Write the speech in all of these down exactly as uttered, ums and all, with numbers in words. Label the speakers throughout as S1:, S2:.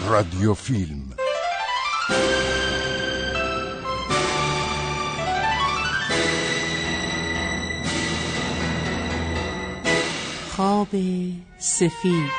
S1: رادیو فیلم.
S2: خواب سفید.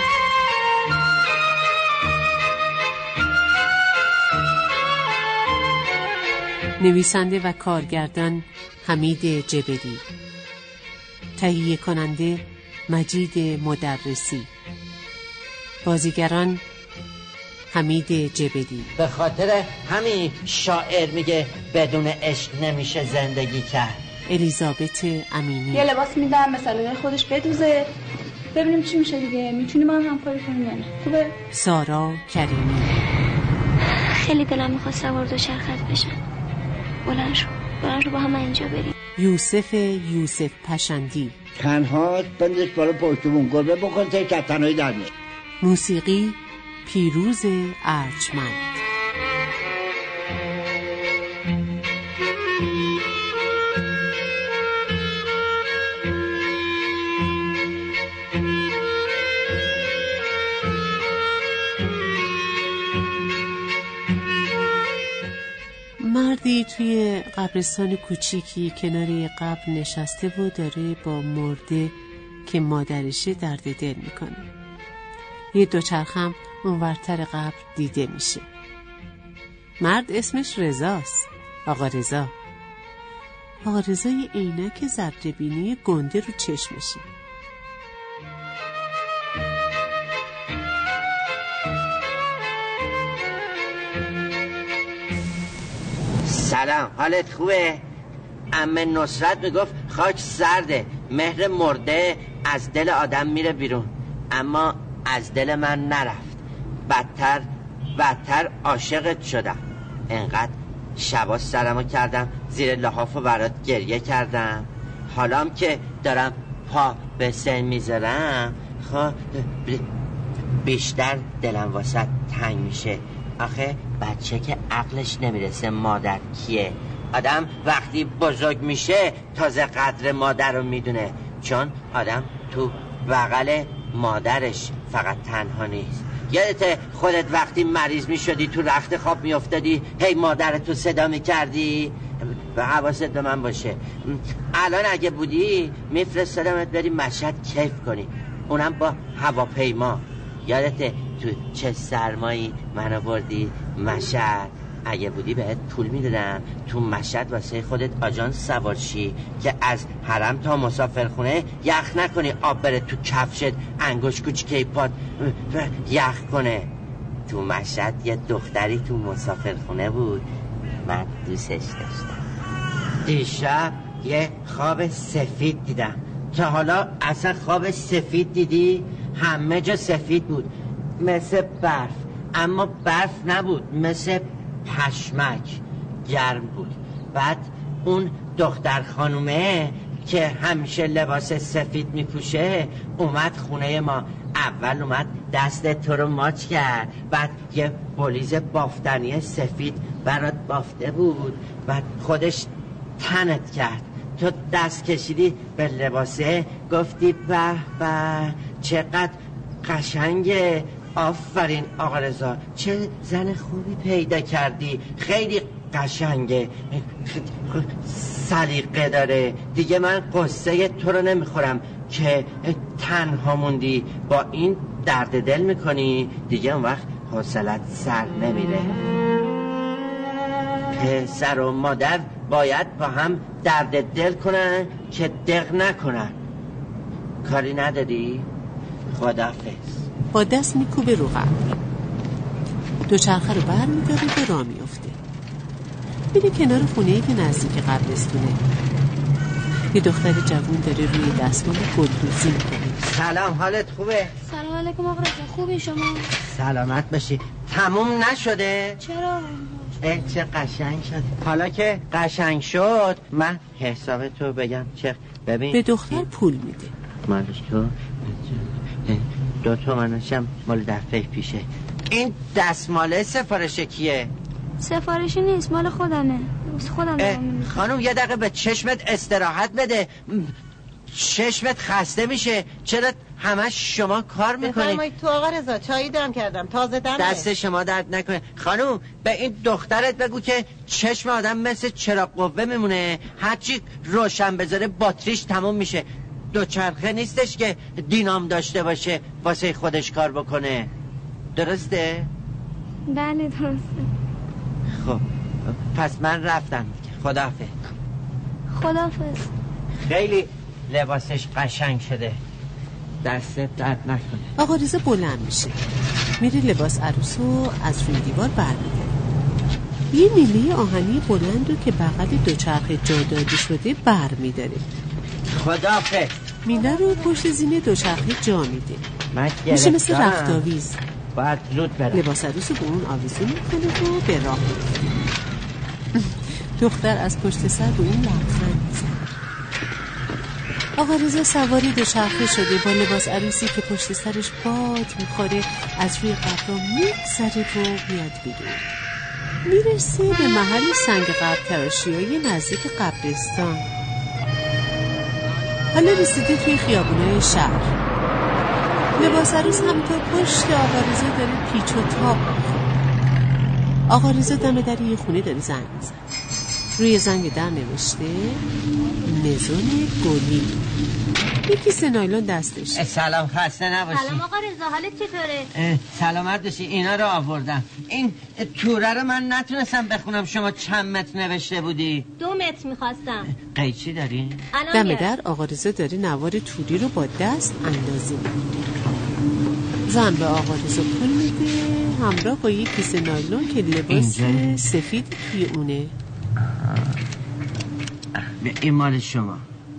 S2: نویسنده و کارگردان حمید جبلی، تهیه کننده مجید مدرسی، بازیگران حمید جبلی.
S3: به خاطر همین شاعر میگه بدون عشق نمیشه زندگی کرد.
S2: الیزابت امینی.
S4: یه لباس میدم مثلا خودش بدوزه ببینیم چی میشه دیگه، میتونیم ما هم همکاری کنیم یا نه. خوبه؟
S2: سارا کریمی.
S5: خیلی دلم میخواد سوار دوچرخت بشم. بلند شو بلند شو با هم اینجا بریم.
S2: یوسف یوسف پشندی.
S6: تنها بندش بالا پشتمون گربه بکن تا که تنهایی در میاد.
S2: موسیقی پیروز ارجمند. مردی توی قبرستان کوچیکی کنار قبر نشسته و داره با مرده که مادرشه درد دل میکنه. یه دوچرخم اونورتر قبر دیده میشه. مرد اسمش رضاست. آقا رضا. آقا رضا یه عینک زردبینی گنده رو چشمشه.
S3: سلام، حالت خوبه؟ عمه نصرت میگفت خاک سرده، مهر مرده از دل آدم میره بیرون، اما از دل من نرفت. بدتر بدتر عاشقت شدم. انقدر شبا سرمو کردم زیر لحافو برات گریه کردم. حالام که دارم پا به سن میذارم خب بیشتر دلم واسه تنگ میشه. آخه بچه که عقلش نمیرسه مادر کیه. آدم وقتی بزرگ میشه تازه قدر مادر رو میدونه، چون آدم تو بغل مادرش فقط تنها نیست. یادته خودت وقتی مریض میشدی تو رخت خواب میافتادی هی مادرتو صدا میکردی؟ و حواست به من باشه. الان اگه بودی میفرستادمت بری مشهد کیف کنی، اونم با هواپیما. یادته تو چه سرمایی منو بردی مشهد؟ اگه بودی بهت پول میدادم تو مشهد واسه خودت آژانس سوار شی که از حرم تا مسافرخونه یخ نکنی، آب بره تو کفشت، انگوش کوچیکه پات یخ کنه. تو مشهد یه دختری تو مسافرخونه بود، من دوستش داشتم. دیشب یه خواب سفید دیدم. تا حالا اصلا خواب سفید دیدی؟ همه جا سفید بود، مثل برف، اما برف نبود، مثل پشمک، گرم بود. بعد اون دختر خانومه که همیشه لباس سفید میپوشه اومد خونه ما. اول اومد دست تو رو ماچ کرد، بعد یه بلیز بافتنی سفید برات بافته بود، بعد خودش تنت کرد. تو دست کشیدی به لباسه، گفتی به به چقدر قشنگه، آفرین آقا رضا، چه زن خوبی پیدا کردی، خیلی قشنگه، سلیقه داره. دیگه من قصه تو رو نمیخورم که تنها موندی، با این درد دل میکنی، دیگه اون وقت حوصلت سر نمیره. پسر و مادر باید با هم درد دل کنن که دق نکنن. کاری نداری؟ خداحافظ.
S2: با دست میکوبه رو قبر، دوچرخه رو بر میداره به راه میفته. میره کنار خونه‌ای که نزدیک قبرستونه. یه دختر جوون داره روی دستمال گلدوزی میکنه.
S3: سلام، حالت خوبه؟
S5: سلام علیکم آقا رضا، خوبی شما؟
S3: سلامت باشی. تموم نشده؟
S5: چرا؟
S3: اه چه قشنگ شد. حالا که قشنگ شد من حساب تو بگم. چه ببین
S2: به دختر پول میده.
S3: مالش تو دو تومنشم مال دفعه پیشه. این دستماله سفارش کیه؟
S5: سفارشی نیست، مال خودمه، خودم.
S3: خانم یه دقیقه به چشمت استراحت بده. چشمت خسته میشه. چرا همش شما کار میکنی؟
S1: بفرمایید تو آقا رضا، چایی دم کردم تازه دمه.
S3: دست شما درد نکنه. خانوم به این دخترت بگو که چشم آدم مثل چراغ قوه میمونه، هرچی روشن بذاره باتریش تموم میشه. دوچرخه نیستش که دینام داشته باشه واسه خودش کار بکنه. درسته؟
S5: بله درسته.
S3: خب پس من رفتم. خداحافظ.
S5: خداحافظ.
S3: خیلی لباسش قشنگ شده، دستت درد نکنه.
S2: آقا رضا بلند میشه، میره لباس عروسو از روی دیوار برمی‌داره. یه میله آهنی بلند رو که بغل دوچرخه جا داده شده برمی‌داره.
S3: خداحافظ.
S2: میله رو پشت زین دوچرخه جا میده. میشه مثل رفتاویز.
S3: باید زود برم.
S2: لباس عروسو به اون آویزون میکنه و به راه میفته. دختر از پشت سر به اون لبخند میزنه. آقا رضا سواری دوچرخه شده با لباس عروسی که پشت سرش باد میخوره از روی قبرا میگذره و میاد بیرون. میرسه به محل سنگ قبر تراشیای نزدیک قبرستان. حالا رسیده توی خیابونای شهر. لباس عروس همینطور پشت آقا رضا داره پیچ و تاب میخوره. آقا رضا دم در یه خونه داره زنگ میزنه. روی زنگ در نوشته مزون گلی. یکی سه نایلون دستش.
S3: سلام، خسته نباشی.
S5: سلام آقا رضا، حالت چطوره؟
S3: سلامت باشی. اینا رو آوردم. این توره رو من نتونستم بخونم. شما چند متر نوشته بودی؟
S5: دو متر میخواستم.
S3: قیچی داری؟
S2: دم در آقا رضا داره نوار توری رو با دست اندازی میکنه. زن به آقا رضا پول میده همراه با یک کیسه نایلون که لباس سفید توی اونه.
S3: این مال شما.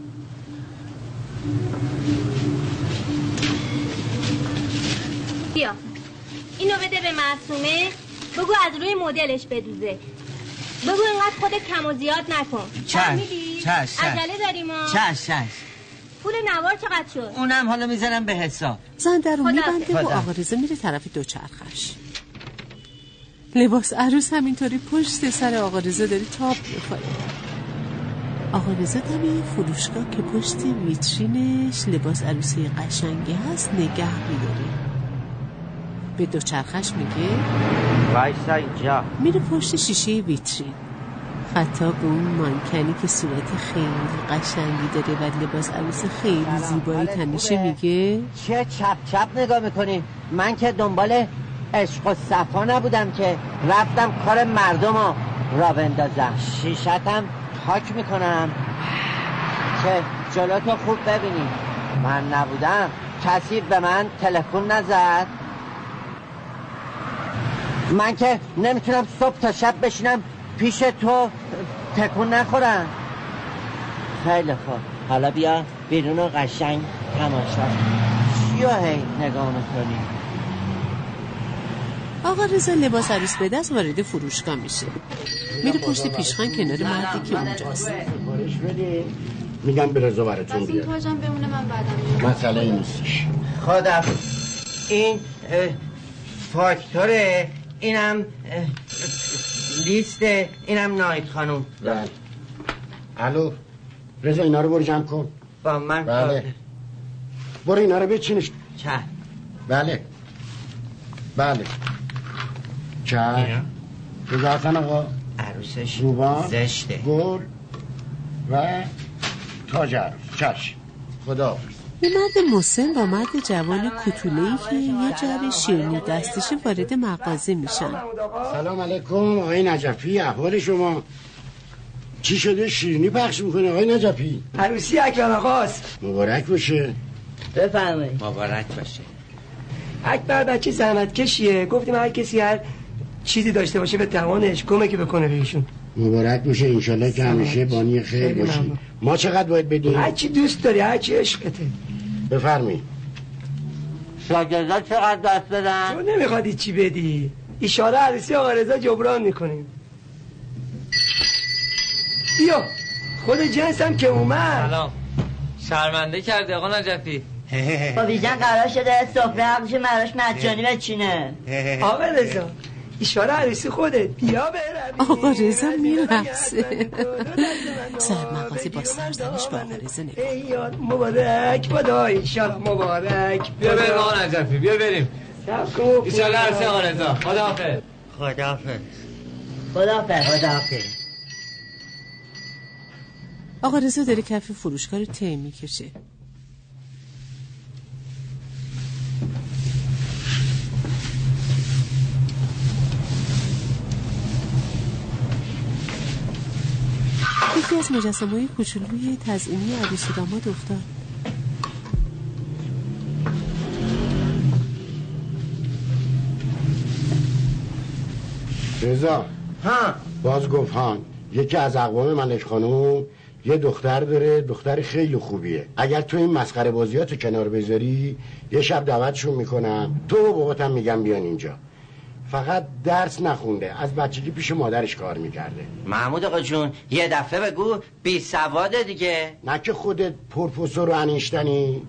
S5: بیا اینو بده به معصومه، بگو از روی مدلش بدوزه. بگو اینقدر خودت کم و زیاد نکن.
S3: فهمیدی؟ چش چش.
S5: عجله داریم ما.
S3: چش چش.
S5: پول نوار چقدر شد؟
S3: اونم حالا میذارم به حساب.
S2: زن در رو میبنده و آقا رضا میره طرف دوچرخش. لباس عروس همینطوری پشت سر آقا رضا داره تاب میخوره. آقا رضا دم فروشگاه که پشت ویترینش لباس عروسی قشنگی هست نگه میداره. به دوچرخش میگه
S3: وایسا اینجا.
S2: میره پشت شیشه ویترین. خطاب به اون مانکنی که صورت خیلی قشنگی داره و لباس عروس خیلی زیبایی تنشه میگه
S3: چه چپ چپ نگاه میکنی؟ من که دنبال عشق و صفا نبودم که رفتم کار مردم رو را بندازم. شیشتم پاک میکنم که جلوتو خوب ببینی. من نبودم کسی به من تلفن نزد. من که نمیتونم صبح تا شب بشینم پیش تو تکون نخورم. خیلی خوب، حالا بیا بیرون و قشنگ تماشا. چیو هی نگاه میکنی؟
S2: آقا رضا لباس عروس به دست وارد فروشگاه میشه. میره پشت پیشخان کنار مردی که اونجاست.
S7: میگم به رضا براتون بیاد.
S4: پس این بمونه من بعدم.
S7: مسئله این نیستش.
S3: خدا این فاکتوره، اینم لیسته، اینم نایت خانوم.
S7: بله. الو رضا اینا رو برو جمع کن.
S3: با من.
S7: بله. برو اینا رو بچینش.
S3: چه؟
S7: بله بله. چه؟ بگردن آقا.
S3: عروسش
S7: روبان
S3: زشته.
S7: گل و تاج عروس. چشم. خدا.
S2: یه مرد مسن با مرد جوان کوتوله‌ای که یه جعبه شیرینی دستشه وارد مغازه میشن.
S7: سلام علیکم آقای نجفی، احوال شما چی شده؟ شیرینی پخش میکنه آقای نجفی؟
S8: عروسی اکبر آقاست.
S7: مبارک باشه.
S8: بفرمایید.
S3: مبارک باشه.
S8: اکبر بچه زحمت کشیه، گفتیم هر کسی هر چیزی داشته باشه به توانش کمکی بکنه بهشون.
S7: مبارک باشه، انشالله که همیشه بانی خیر باشی. ما چقدر باید بدیم؟
S8: هر چی دوست داری، هر چی عشقته.
S7: بفرمی.
S3: شاگردا چقدر دست بدن؟
S8: تو نمیخوادی چی بدی؟ ایشالا عروسی آقا رضا جبران میکنیم. بیا خود جنسم که اومد.
S9: سلام. شرمنده کردی آقا نجفی.
S10: با ویژن قرار شده سفره حقش مراش مجانی بچینه.
S8: آقا رضا ایشالا عروسی خودت بیا بروی.
S2: آقا رضا میرقصه. صاحب مغازه با سرزنش با آقا رضا نگاه.
S8: ای یار مبارک بادا، ایشالا مبارک.
S9: بیا بریم آقا نجفی، بیا بریم. ایشالا عروسی آقا رضا. خداحافظ.
S3: خداحافظ. خداحافظ. خداحافظ.
S2: آقا رضا داره کف فروشگاه رو طی میکشه. یکی از مجسمه‌های کوچولوی تزئینی عروس و داماد افتاد.
S7: رضا
S3: ها
S7: باز گفت هان یکی از اقوام ملک خانوم یه دختر داره، دختر خیلی خوبیه. اگر تو این مسخره بازیاتو کنار بذاری یه شب دعوتشون میکنم، تو و باباتم میگم بیان اینجا. فقط درس نخونده، از بچگی پیش مادرش کار میکرده.
S3: محمود آقا جون یه دفعه بگو بی سواده دیگه.
S7: نه که خودت پروفسور و انیشتنی.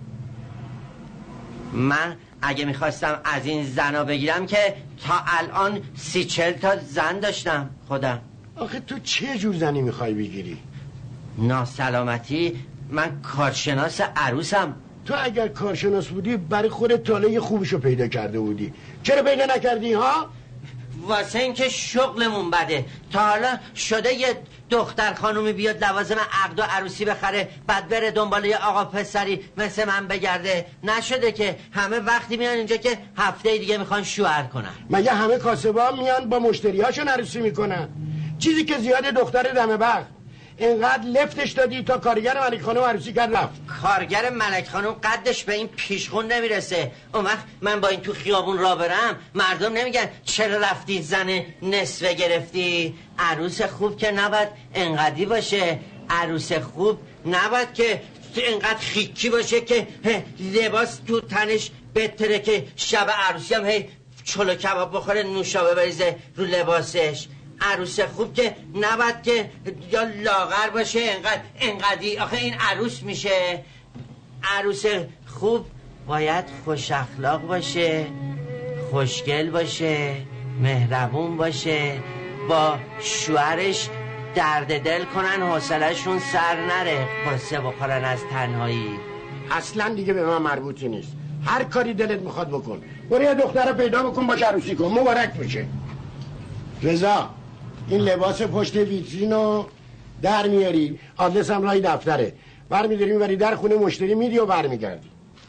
S3: من اگه میخواستم از این زنا بگیرم که تا الان سی چل تا زن داشتم خودم.
S7: آخه تو چه جور زنی میخوای بگیری؟
S3: ناسلامتی، من کارشناس عروسم.
S7: تو اگر کارشناس بودی برای خودت تاله خوبشو پیدا کرده بودی، چرا پیدا نکردی ها؟
S3: واسه اینکه شغلمون بده. تا حالا شده یه دختر خانومی بیاد لوازم عقد و عروسی بخره بعد بره دنبال یه آقا پسری مثل من بگرده؟ نشده که همه وقتی میان اینجا که هفته دیگه میخوان شوهر کنن.
S7: مگه همه کاسبا میان با مشتریاشون عروسی میکنن؟ چیزی که زیاد دختر دم بخت. اینقدر لفتش دادی تا کارگر ملک خانم عروسی کرد رفت.
S3: کارگر ملک خانم قدش به این پیشخون نمیرسه. اون وقت من با این تو خیابون را برم مردم نمیگن چرا رفتی زن نصفه گرفتی. عروس خوب که نباید انقدی باشه. عروس خوب نباید که اینقدر خیکی باشه که لباس تو تنش بتره که شب عروسی هم هی چلو کباب بخوره نوشابه بریزه رو لباسش. عروس خوب که نباید که یا لاغر باشه انقدر انقدی. آخه این عروس میشه. عروس خوب باید خوش اخلاق باشه، خوشگل باشه، مهربون باشه، با شوهرش درد دل کنن، حوصله‌شون سر نره قصه بخورن از تنهایی.
S7: اصلا دیگه به من مربوطی نیست. هر کاری دلت میخواد بکن. برو یه دختر رو پیدا بکن باش عروسی کن، مبارک بشه. رضا این لباس پشت ویترینو در میاری، آدرس هم رای دفتره، برمیداری میبری در خونه مشتری میدی و برمیگردی.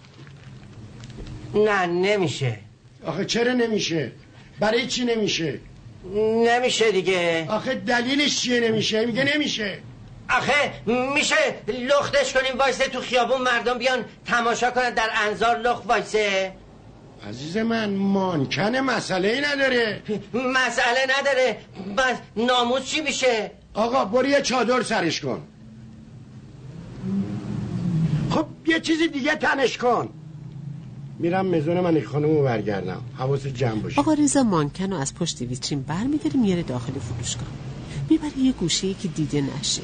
S3: نه نمیشه.
S7: آخه چرا نمیشه؟ برای چی نمیشه؟
S3: نمیشه دیگه.
S7: آخه دلیلش چیه نمیشه؟ میگه نمیشه.
S3: آخه میشه لختش کنیم وایسه تو خیابون مردم بیان تماشا کنن در انظار لخت وایسه؟
S7: عزیز من مانکن مسئله ای نداره.
S3: مسئله نداره. بس ناموس چی میشه؟
S7: آقا برو یه چادر سرش کن. خب یه چیزی دیگه تنش کن. میرم مزون ملک خانومو برگردم، حواست جمع باشه.
S2: آقا رضا مانکن رو از پشت ویترین بر میداره میاره داخل فروشگاه، میبره یه گوشه‌ای که دیده نشه.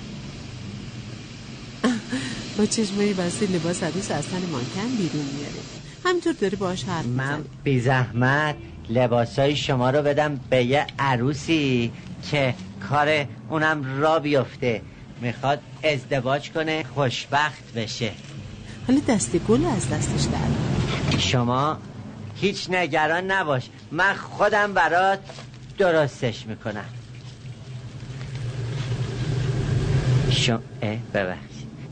S2: با چشمایی بسته لباس عروس از تن مانکن بیرون میاره. همینطور داره باهاش حرف میزنه.
S3: من بی زحمت لباسای شما رو بدم به یه عروسی که کار اونم را بیفته، میخواد ازدواج کنه خوشبخت بشه.
S2: حالا دست گل از دستش در.
S3: شما هیچ نگران نباش، من خودم برات درستش میکنم. شما اه ببخش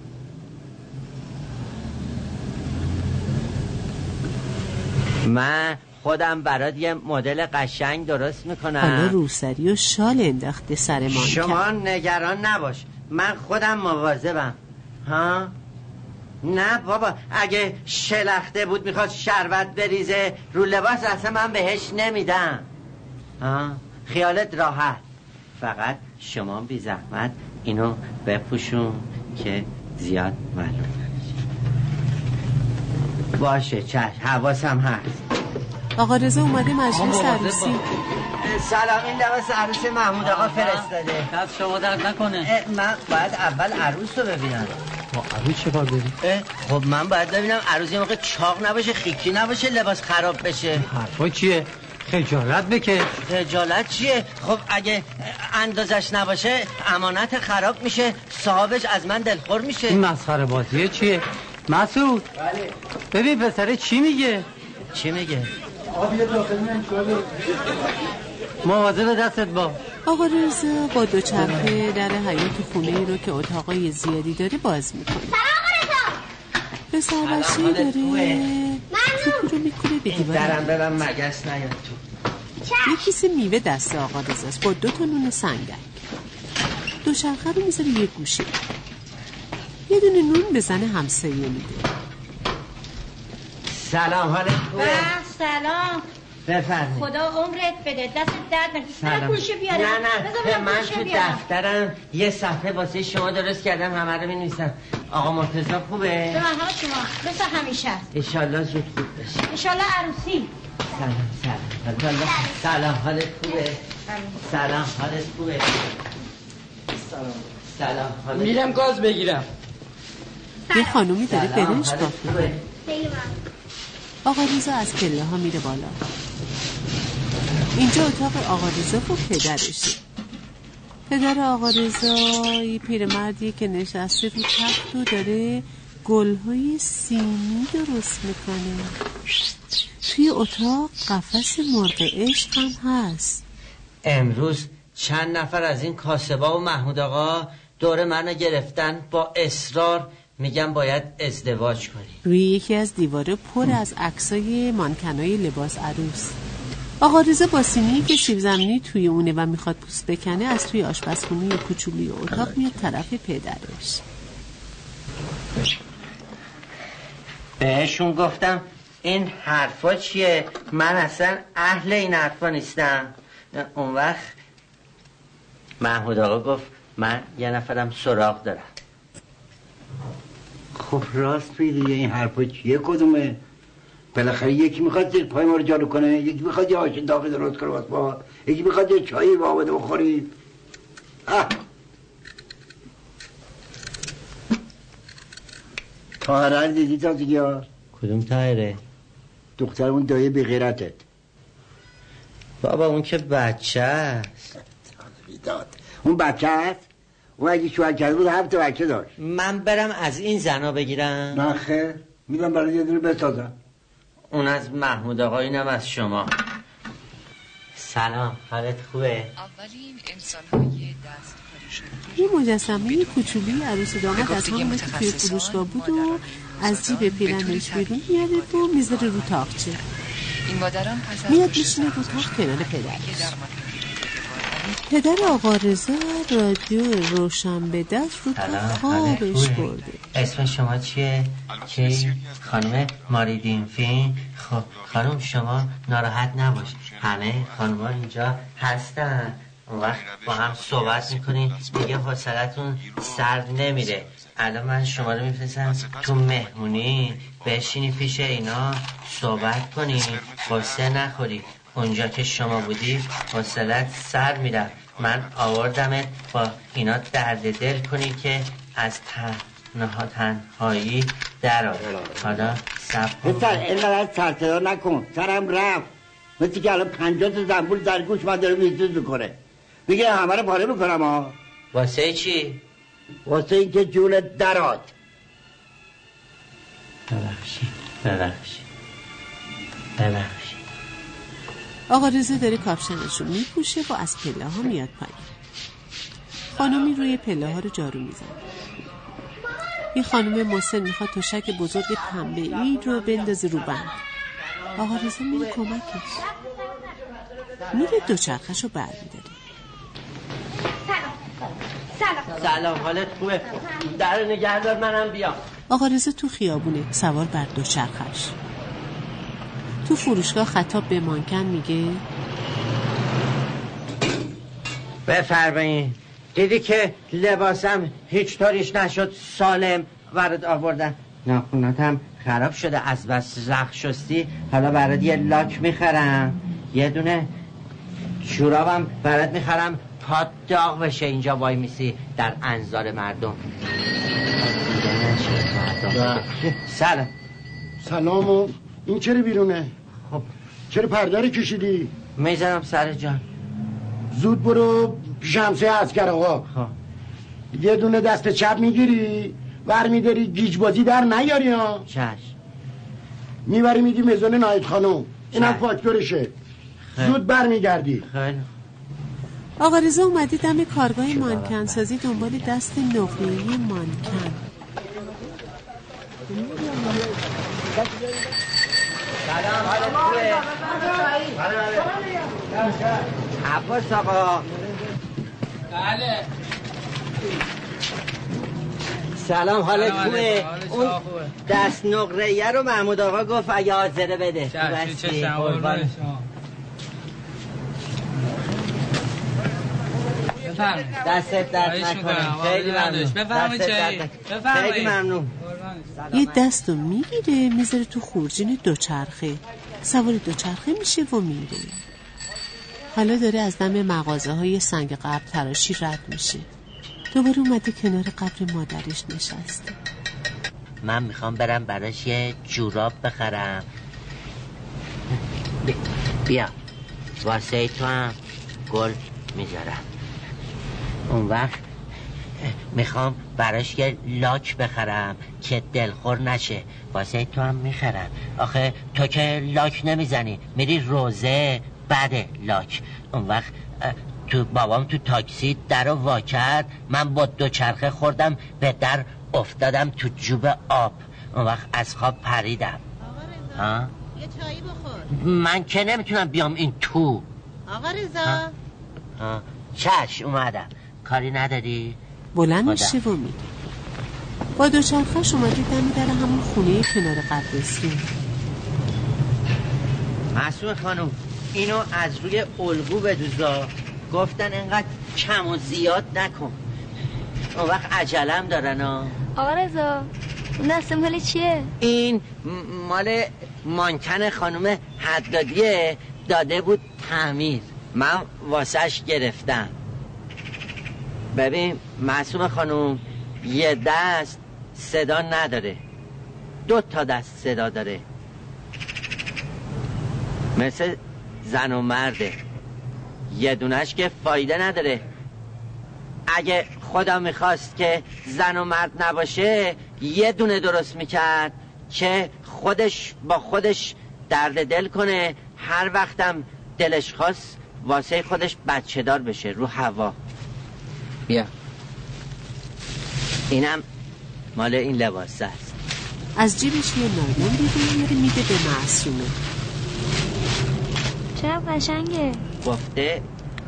S3: من خودم برات یه مدل قشنگ درست میکنم.
S2: حالا روسری و شال انداخته سر مانکن.
S3: شما نگران نباش، من خودم مواظبم. ها نه بابا، اگه شلخته بود میخواد شربت بریزه رو لباس اصلا من بهش نمیدم. ها خیالت راحت، فقط شما بی زحمت اینو بپوشون که زیاد معلوم نمیشه. باشه چشم، حواسم هست.
S2: آقا رضا اومده مجلس عروسی.
S3: سلام، این لباس عروس محمود آقا فرستاده.
S9: دست شما درد نکنه.
S3: من باید اول عروس رو ببینم.
S9: با عروس چه کار داری؟
S3: خب من باید ببینم عروس یه موقع چاق نباشه، خیکی نباشه، لباس خراب بشه.
S9: حرفا چیه؟
S10: خجالت بکش.
S3: خجالت چیه؟ خب اگه اندازش نباشه امانت خراب میشه، صاحبش از من دلخور میشه.
S10: این مسخره بازیه چیه؟ مسعود
S3: بله.
S10: ببین پسره چی میگه؟
S3: چی میگه؟
S10: مواظب دستت با.
S2: آقا رضا با دوچرخه در حیاط خونه ای رو که اتاقای زیادی داره باز میکنه.
S3: سلام
S2: آقا رضا داره توپی رو میکنه به دیوار.
S3: درم ببن مگس نیاد تو.
S2: یه کیسه میوه دست آقا رضاست با دو تا نون سنگک. دوچرخه رو میذاره یه گوشه، یه دونه نون به زن همسایه میده.
S3: سلام، حالت خوبه؟
S5: سلام.
S3: بفرمایید.
S5: خدا عمرت بده، دست درد نکنه. برو پولشو بیارم.
S3: نه نه من تو دفترم یه صفحه واسه شما درست کردم، همه رو می‌نویسم. آقا مرتضی خوبه؟
S5: به من ها شما مثل همیشه است.
S3: ان شاءالله زود خوب بشه.
S5: ان شاءالله عروسی.
S3: سلام سلام. سلام حالت خوبه؟ سلام حالت خوبه؟ سلام. سلام حالت.
S10: میرم گاز بگیرم.
S2: یه خانومی داره برنج کافه. آقا رضا از پله ها میره بالا. اینجا اتاق آقا رضا و پدرشه. پدر آقا رضا یه پیرمردیه که نشسته رو تخت و داره گلهای سیمی درست میکنه. توی اتاق قفس مرغ عشق هم هست.
S3: امروز چند نفر از این کاسبا و محمود آقا دور منو گرفتن، با اصرار میگم باید ازدواج کنی.
S2: روی یکی از دیواره پر از عکسای مانکنای لباس عروس. آقا رضا با سینی که سیب زمینی توی اونه و میخواد پوست بکنه از توی آشپزخونه کوچولی اتاق میاد طرف پدرش.
S3: بهشون گفتم این حرفا چیه؟ من اصلا اهل این حرفا نیستم. اون وقت محمود آقا گفت من یه نفرم سراغ دارم.
S6: خب راست میگه، این حرفا چیه؟ کدومه؟ بالاخره یکی میخواد زیر پای ما رو جارو کنه، یکی میخواد یه آش داغی درست کنه واسه ما، یکی میخواد یه چایی با بده بخورید. طاهره دیدی تا دیگه؟
S3: کدوم طاهره؟
S6: دختر اون دایه بی غیرتت.
S3: بابا اون که بچه است.
S6: اون بچه است؟ اون اگه شوهر کرده بود هفت تا بچه داشت.
S3: من برم از این زنا بگیرم؟
S6: نه خیر، میدم برای یه دونه بسازم.
S3: اون از محمود آقا، اینم از شما. سلام، حالت خوبه؟
S11: اولین انسان‌های دستکاری شده.
S2: یه مجسمه کوچولی عروس و داماد از همون که توی فروشگاه بود و از جیب پیرنش بیرون میاره و میذاره رو تاقچه.
S11: این مادران پس از
S2: میاد میشینه رو تاق کنار پدرش. پدر آقا رضا رادیو روشن به دست رو تو خوابش برده.
S3: اسم شما چیه؟ چی؟ خانم ماریدین فین؟ خب خانم شما ناراحت نباش، همه خانم ها اینجا هستن. اون وقت با هم صحبت میکنین دیگه حوصلتون سرد نمیره. الان من شما رو میفرستم تو مهمونی، بشینی پیش اینا صحبت کنی، قصه نخوری. اونجا که شما بودی حوصلت سر میره. من آوردمت با اینا درد دل کنی که از تنها تنهایی در آوری. حالا سب کن.
S6: بسر اینقدر سرصدا نکن، سرم رفت. مثل که الان پنجاه تا زنبور در گوش من داره میزوز میکنه. میگه همه رو پاره میکنم ها.
S3: واسه چی؟
S6: واسه این که جونت دراد.
S3: ببخشید ببخشید ببخشید.
S2: آقا رضا داره کاپشنش رو میپوشه و از پله ها میاد پایین. خانومی روی پله ها رو جارو میزنه. این خانم مسن میخواد تشک بزرگ پنبه ای رو بندازه رو بند. آقا رضا میره کمکش، میره دوچرخش رو برمیداره.
S3: سلام سلام، حالت خوبه؟ در نگهدار، منم بیام.
S2: آقا رضا تو خیابونه سوار بر دوچرخش. تو فروشگاه خطاب به مانکن میگه
S3: بفرمایید. دیدی که لباسم هیچ طوریش نشد، سالم وارد آوردن. ناخوناتم خراب شده از بس زخ شستی. حالا برات یه لاک میخرم، یه دونه شورابم برات میخرم، پات داغ بشه اینجا وای میسی در انظار مردم.
S7: سلام. سلام. این چرا بیرونه؟
S3: خب
S7: چرا پرده رو کشیدی؟
S3: میزنم سر جان.
S7: زود برو پیش همسایه عسکر آقا.
S3: خب
S7: یه دونه دست چپ میگیری ور میداری گیج بازی در نیاری ها.
S3: چشم.
S7: میبری میدی میزان نایت خانم، اینم فاکتورشه. زود بر میگردی.
S3: خیلی.
S2: آقا رضا اومده دم کارگاه مانکن سازی دنبال دست نقره‌ای مانکن.
S3: سلام، حالت خوبه؟ عباس آقا.
S9: بله.
S3: سلام، حالت خوبه؟ اون دست نقره‌ای رو محمود آقا گفت اگه حاضره بده.
S9: چشم چشم قربان شما.
S3: دستت درد نکنه. خیلی ممنون.
S9: بفرمایید چایی. بفرمایید.
S3: خیلی ممنون.
S2: یه دستو میگیره میذاره تو خورجین دوچرخه، سوار دوچرخه میشه و میره. حالا داره از دم مغازه های سنگ قبر تراشی رد میشه. دوباره اومده کنار قبر مادرش نشسته.
S3: من میخوام برم براش یه جوراب بخرم. بیا واسه تو هم گل میذارم. اون وقت میخوام براش یه لاک بخرم که دلخور نشه. واسه تو هم میخرم. آخه تو که لاک نمیزنی، میری روزه بعد لاک. اون وقت تو بابام تو تاکسی در رو وا کرد، من با دو چرخه خوردم به در افتادم تو جوب آب. اون وقت از خواب پریدم.
S1: آقا رضا یه چایی بخور.
S3: من که نمیتونم بیام این تو.
S1: آقا رضا
S3: چش اومدم. کاری نداری؟
S2: بلند میشه و میره. با دوچرخه‌اش اومده دم در همون خونه کنار قبرستون.
S3: معصومه خانم اینو از روی الگو بدوزا. گفتن انقدر کم و زیاد نکن. اون وقت عجلم دارن ها.
S5: آقا رضا اون دست مال چیه؟
S3: این مال مانکن خانم حدادیه، داده بود تعمیر، من واسش گرفتم. ببین معصومه خانم یه دست صدا نداره، دو تا دست صدا داره، مثل زن و مرده. یه دونش که فایده نداره. اگه خدا میخواست که زن و مرد نباشه یه دونه درست میکرد که خودش با خودش درد دل کنه، هر وقتم دلش خواست واسه خودش بچه دار بشه رو هوا. بیا اینم مال این لباسه است.
S2: از جیبش یه نایلون بیرون میاره میده به معصومه.
S5: چرا قشنگه؟
S3: گفته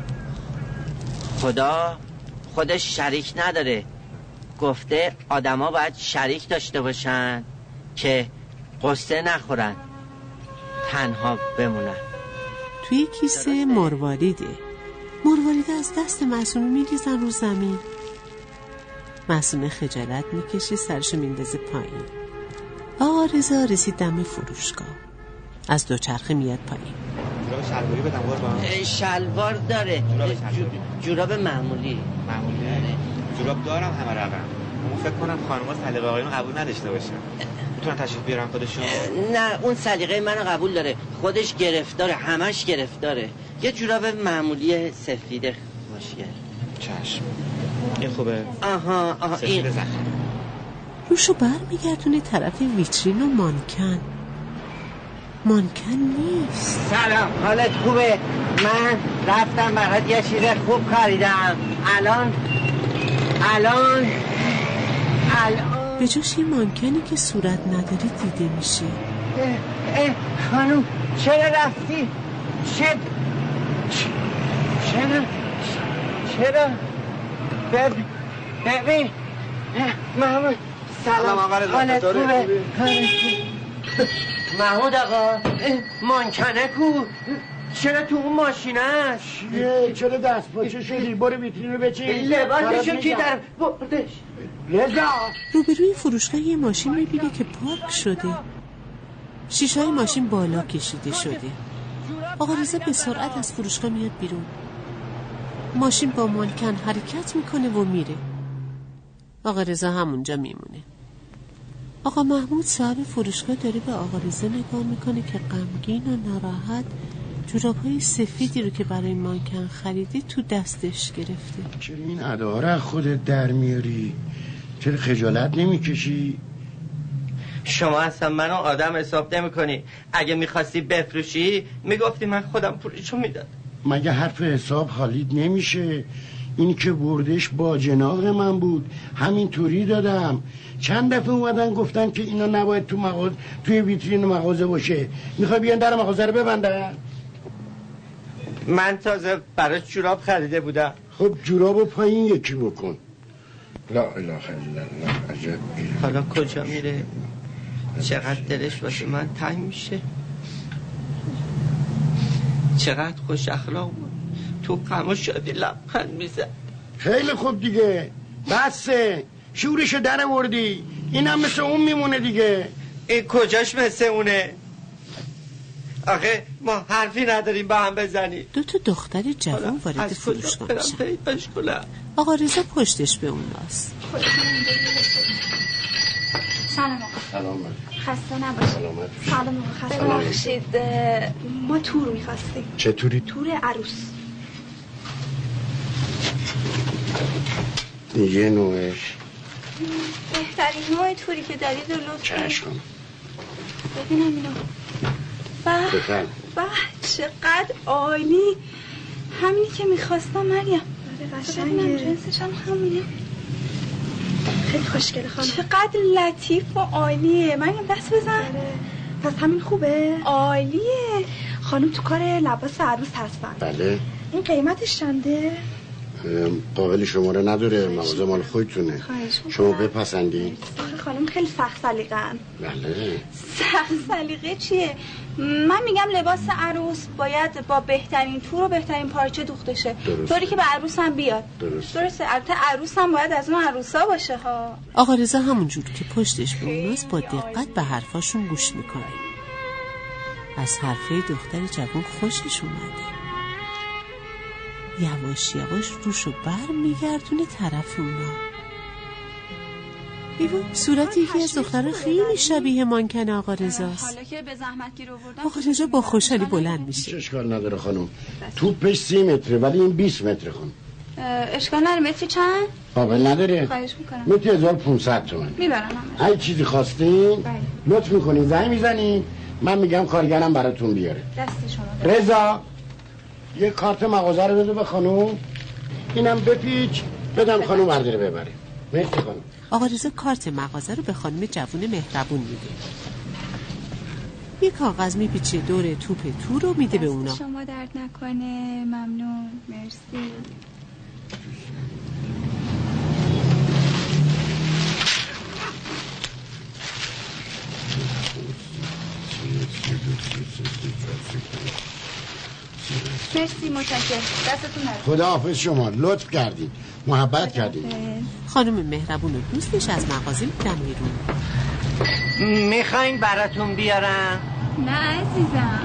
S3: خدا خودش شریک نداره. گفته آدما باید شریک داشته باشن که قصه نخورن، تنها بمونن.
S2: توی کیسه مرواریده. مرواریده از دست معصومه میریزن رو زمین. معصومه خجالت میکشه، سرشو میندازه پایین. آقا رضا رسید دم فروشگاه. از دوچرخه میاد پایین.
S12: جوراب شلواری بدم قربان؟
S3: شلوار داره. جوراب معمولی.
S12: معمولی؟ جوراب دارم همه رقم. اون فکر کنم خانم‌ها سلیقه آقایون قبول نداشته باشن. میتونن تشریف بیارن خودشون؟
S3: نه اون سلیقه منو قبول داره. خودش گرفتاره، همش گرفتاره. یه جوراب معمولی سفید خوشگل.
S12: چشم. این خوبه؟
S3: آها آها
S12: سفید
S3: این.
S12: زخم.
S2: روشو بر میگردونه طرف ویترین و مانکن. مانکن نیست.
S3: سلام، حالت خوبه؟ من رفتم برات یه چیز خوب خریدم. الان الان الان
S2: به جاش یه مانکنی که صورت نداره دیده میشه.
S3: اه اه خانوم چرا رفتی؟ چرا چرا چرا ببین ببین محمود سلام. حالت خوبه؟ محمود آقا مانکنه کو؟ چرا تو اون ماشینه است؟
S7: چیه؟ چرا دست پاچه شدی؟ برو ویترین رو بچین.
S3: لباسشو کی در بردش؟
S7: رضا
S2: روبروی فروشگاه یه ماشین میبینه که پارک شده. شیشه‌های ماشین بالا کشیده شده. آقا رضا به سرعت از فروشگاه میاد بیرون. ماشین با مانکن حرکت میکنه و میره. آقا رضا همونجا میمونه. آقا محمود صاحب فروشگاه داره به آقا رضا نگاه میکنه که غمگین و ناراحت جوراب‌های سفیدی رو که برای مانکن خریده تو دستش گرفته.
S7: چرا این اداها رو خودت در میاری؟ چرا خجالت نمیکشی؟
S3: شما اصلا منو آدم حساب نمی کنی. اگه میخواستی بفروشی میگفتی من خودم پولشو میداد.
S7: مگه حرف حساب حالیت نمیشه؟ این که بردش با جناق من بود، همینطوری دادم. چند دفعه اومدن گفتن که اینا نباید تو مغازه، توی ویترین مغازه باشه. میخوای بیان در مغازه رو ببندن؟
S3: من تازه برای جوراب خریده بودم.
S7: خب جورابو پایین یکی بکن. لا اله الا الله. عجب.
S3: حالا کجا میره؟ چقدر دلش واسه من تنگ میشه. چقدر خوش اخلاق بود. تو غم و شادی لبخند میزد.
S7: خیلی خوب دیگه، بسه. شورشو در آوردی. اینم مثل اون میمونه دیگه.
S3: این کجاش مثل اونه؟ آخه ما حرفی نداریم با هم بزنیم.
S2: دو تا دختر جوان وارد فروشگاه میشن. آقا رضا پشتش به اون ناست.
S4: سلام آقا.
S7: سلام.
S4: خسته نباشید. سلام آقا. خسته ببخشید ما تور می‌خواستیم.
S7: چه توری؟
S4: تور عروس.
S7: یه نوعش
S4: بهترین نوع توری که دارید رو لطف
S7: چشم.
S4: ببینم اینو. به به چقدر عالی. همینی که میخواستم مریم. قشنگه. جنسش هم همونه. خیلی خوشگله خانم. چقدر لطیف و عالیه. مریم دست بزن. پس همین خوبه؟ عالیه. خانم تو کار لباس عروس هستن.
S7: بله.
S4: این قیمتش چنده؟
S7: قابل شماره نداره، مغازه مال خودتونه. شما بپسندید.
S4: آخه خانم خیلی سخت سلیقه‌ان.
S7: بله.
S4: سخت سلیقه چیه؟ من میگم لباس عروس باید با بهترین تور و بهترین پارچه دوخته شه، طوری که به عروس هم بیاد.
S7: درست.
S4: درسته. البته عروس هم باید از اون عروسا باشه ها.
S2: آقا رضا همونجور که پشتش به اوناست با دقت به حرفاشون گوش میکنه. از حرفای دختر جوان خوشش اومده. یواش یواش روشو بر میگردونه طرف اونا. ایوان صورت یکی از دخترها خیلی شبیه مانکن آقا رضاست.
S4: حالا که به زحمت گیر آوردم
S2: آقا رضا با خوشحالی بلند میشه.
S7: اشکال نداره خانم. توپش سی متره ولی این بیست متره خانم.
S4: اشکال نداره. متری چند؟
S7: قابل نداره.
S4: خواهش میکنم.
S7: متری هزار و پونصد تومن.
S4: میبرم.
S7: هر چیزی خواستین لطف میکنین زنگ میزنین، من میگم کارگرم براتون بیاره.
S4: دست شما.
S7: رضا یه کارت مغازه رو بده به خانم. اینم بپیچ بدم خانم برداره ببره. مرسی خانم.
S2: آقا رضا کارت مغازه رو به خانم جوون مهربون میده. یه کاغذ میپیچه دور توپ تور رو میده به اونا.
S4: شما درد نکنه. ممنون. مرسی. مرسی متشکرم. دستتون نره.
S7: خداحافظ شما. لطف کردین. محبت کردین.
S2: خانم مهربون و دوستش از مغازه میدن بیرون.
S3: میخواین براتون بیارم؟
S4: نه عزیزم.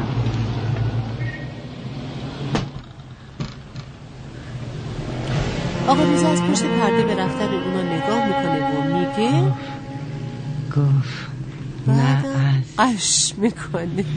S2: آقا رضا از پشت پرده به رفتن اونا نگاه میکنه و میگه
S3: گفت نه
S2: قش میکنه.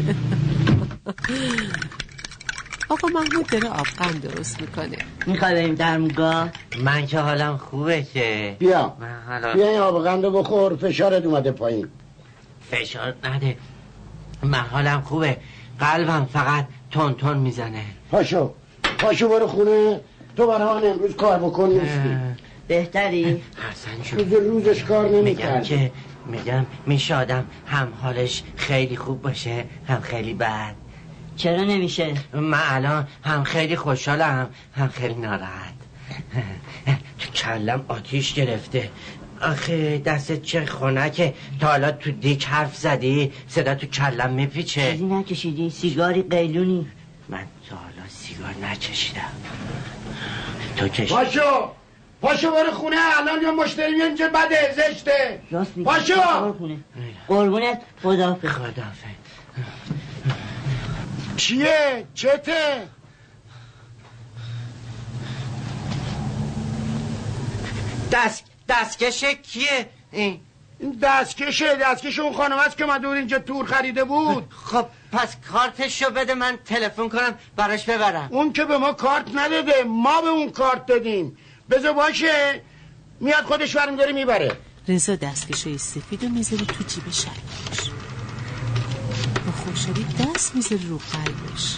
S2: آقا محمود داره آبقند درست میکنه.
S3: میخوای بریم درمونگاه؟ من که حالم خوبه که.
S7: بیا
S3: حالا...
S7: بیا این آبقند رو بخور. فشارت اومده پایین.
S3: فشار نده. من حالم خوبه. قلبم فقط تون تون میزنه.
S7: پاشو پاشو برو خونه. تو برای من امروز کار بکنی نیستی.
S3: بهتری؟ حسن شد.
S7: روز روزش کار نمی
S3: میگم
S7: کرد.
S3: که میگم میشه آدم هم حالش خیلی خوب باشه هم خیلی بد. چرا نمیشه؟ من الان هم خیلی خوشحالم هم خیلی ناراحت. تو کلم آتیش گرفته. آخه دستت چه خنکه. تا حالا تو دیک حرف زدی صدا تو کلم میپیچه. چیزی نکشیدی؟ سیگاری قیلونی؟ من تا حالا سیگار نکشیدم. تو کشیدی؟
S7: پاشو پاشو برو خونه. الان یا مشتری میان اینجا بده زشته. پاشو
S3: قربونت. خداحافظ. خداحافظ.
S7: چیه؟ چته؟
S3: دست دستکش کیه این؟
S7: این دستکشه دستکش اون خانم است که من دور اینجا تور خریده بود.
S3: خب پس کارتشو بده من تلفن کنم براش ببرم.
S7: اون که به ما کارت نداده، ما به اون کارت دادیم. بذار باشه میاد خودش برم داره میبره.
S2: رضا دستکشوی سفید رو میذاره تو جیب شلوارش، با خوشحالی دست میذاره رو قلبش.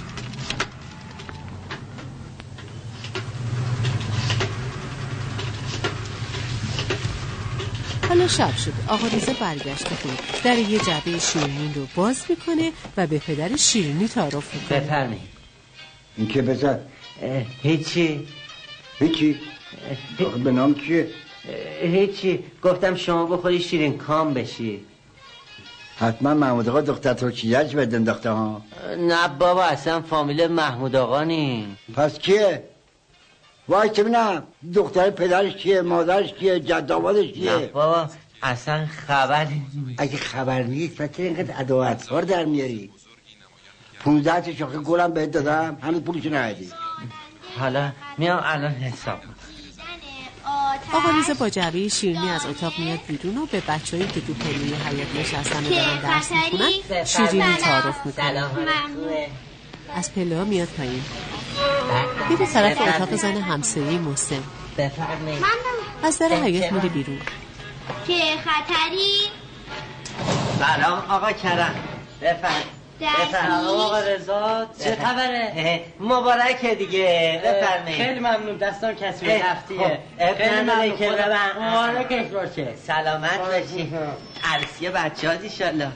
S2: حالا شب شده. آقا رضا برگشته خونه، در یه جعبه شیرینی رو باز میکنه و به پدر شیرینی تعارف میکنه.
S3: بفرمایید.
S6: این که بزد؟
S3: هیچی.
S6: هیچی؟ آخه به نام چیه؟
S3: هیچی، گفتم شما بخوری شیرین کام بشی.
S6: حتما محمود آقا دختر ترکیه‌اش بد انداخته ها.
S3: نه بابا اصلا فامیل محمود آقا نی.
S6: پس کیه؟ وای چه بینم دختر پدرش کیه، مادرش کیه، جد آبادش کیه؟
S3: نه بابا اصلا خبری.
S6: اگه خبر نیست پس اینقدر ادا و اطوار در میاری؟ پونزده تا شاخه گلم بهت دادم همین پولشو ندادی.
S3: حالا میام الان حساب.
S2: آقا رضا با جعبه شیرینی از اتاق میاد بیرون و به بچه‌ای که تو پله حیاط نشستن و دارن درس میخونن شیرینی تعارف میکنه. از پله ها میاد پایین، میره طرف اتاق زن همسایه‌ای محسن.
S3: بفرمایید.
S2: از در حیاط میره بیرون.
S5: چه خطری؟
S3: سلام آقا کرم. بفرمایید. بفرمایید آقا رضا. چه خبره؟ مبارکه دیگه. بفرمایید.
S10: خیلی ممنون، دستان کسی به تفتیه.
S3: خیلی ممنون که مبارکش باشه. سلامت باشی. عروسی بچه‌ها ان شاء الله.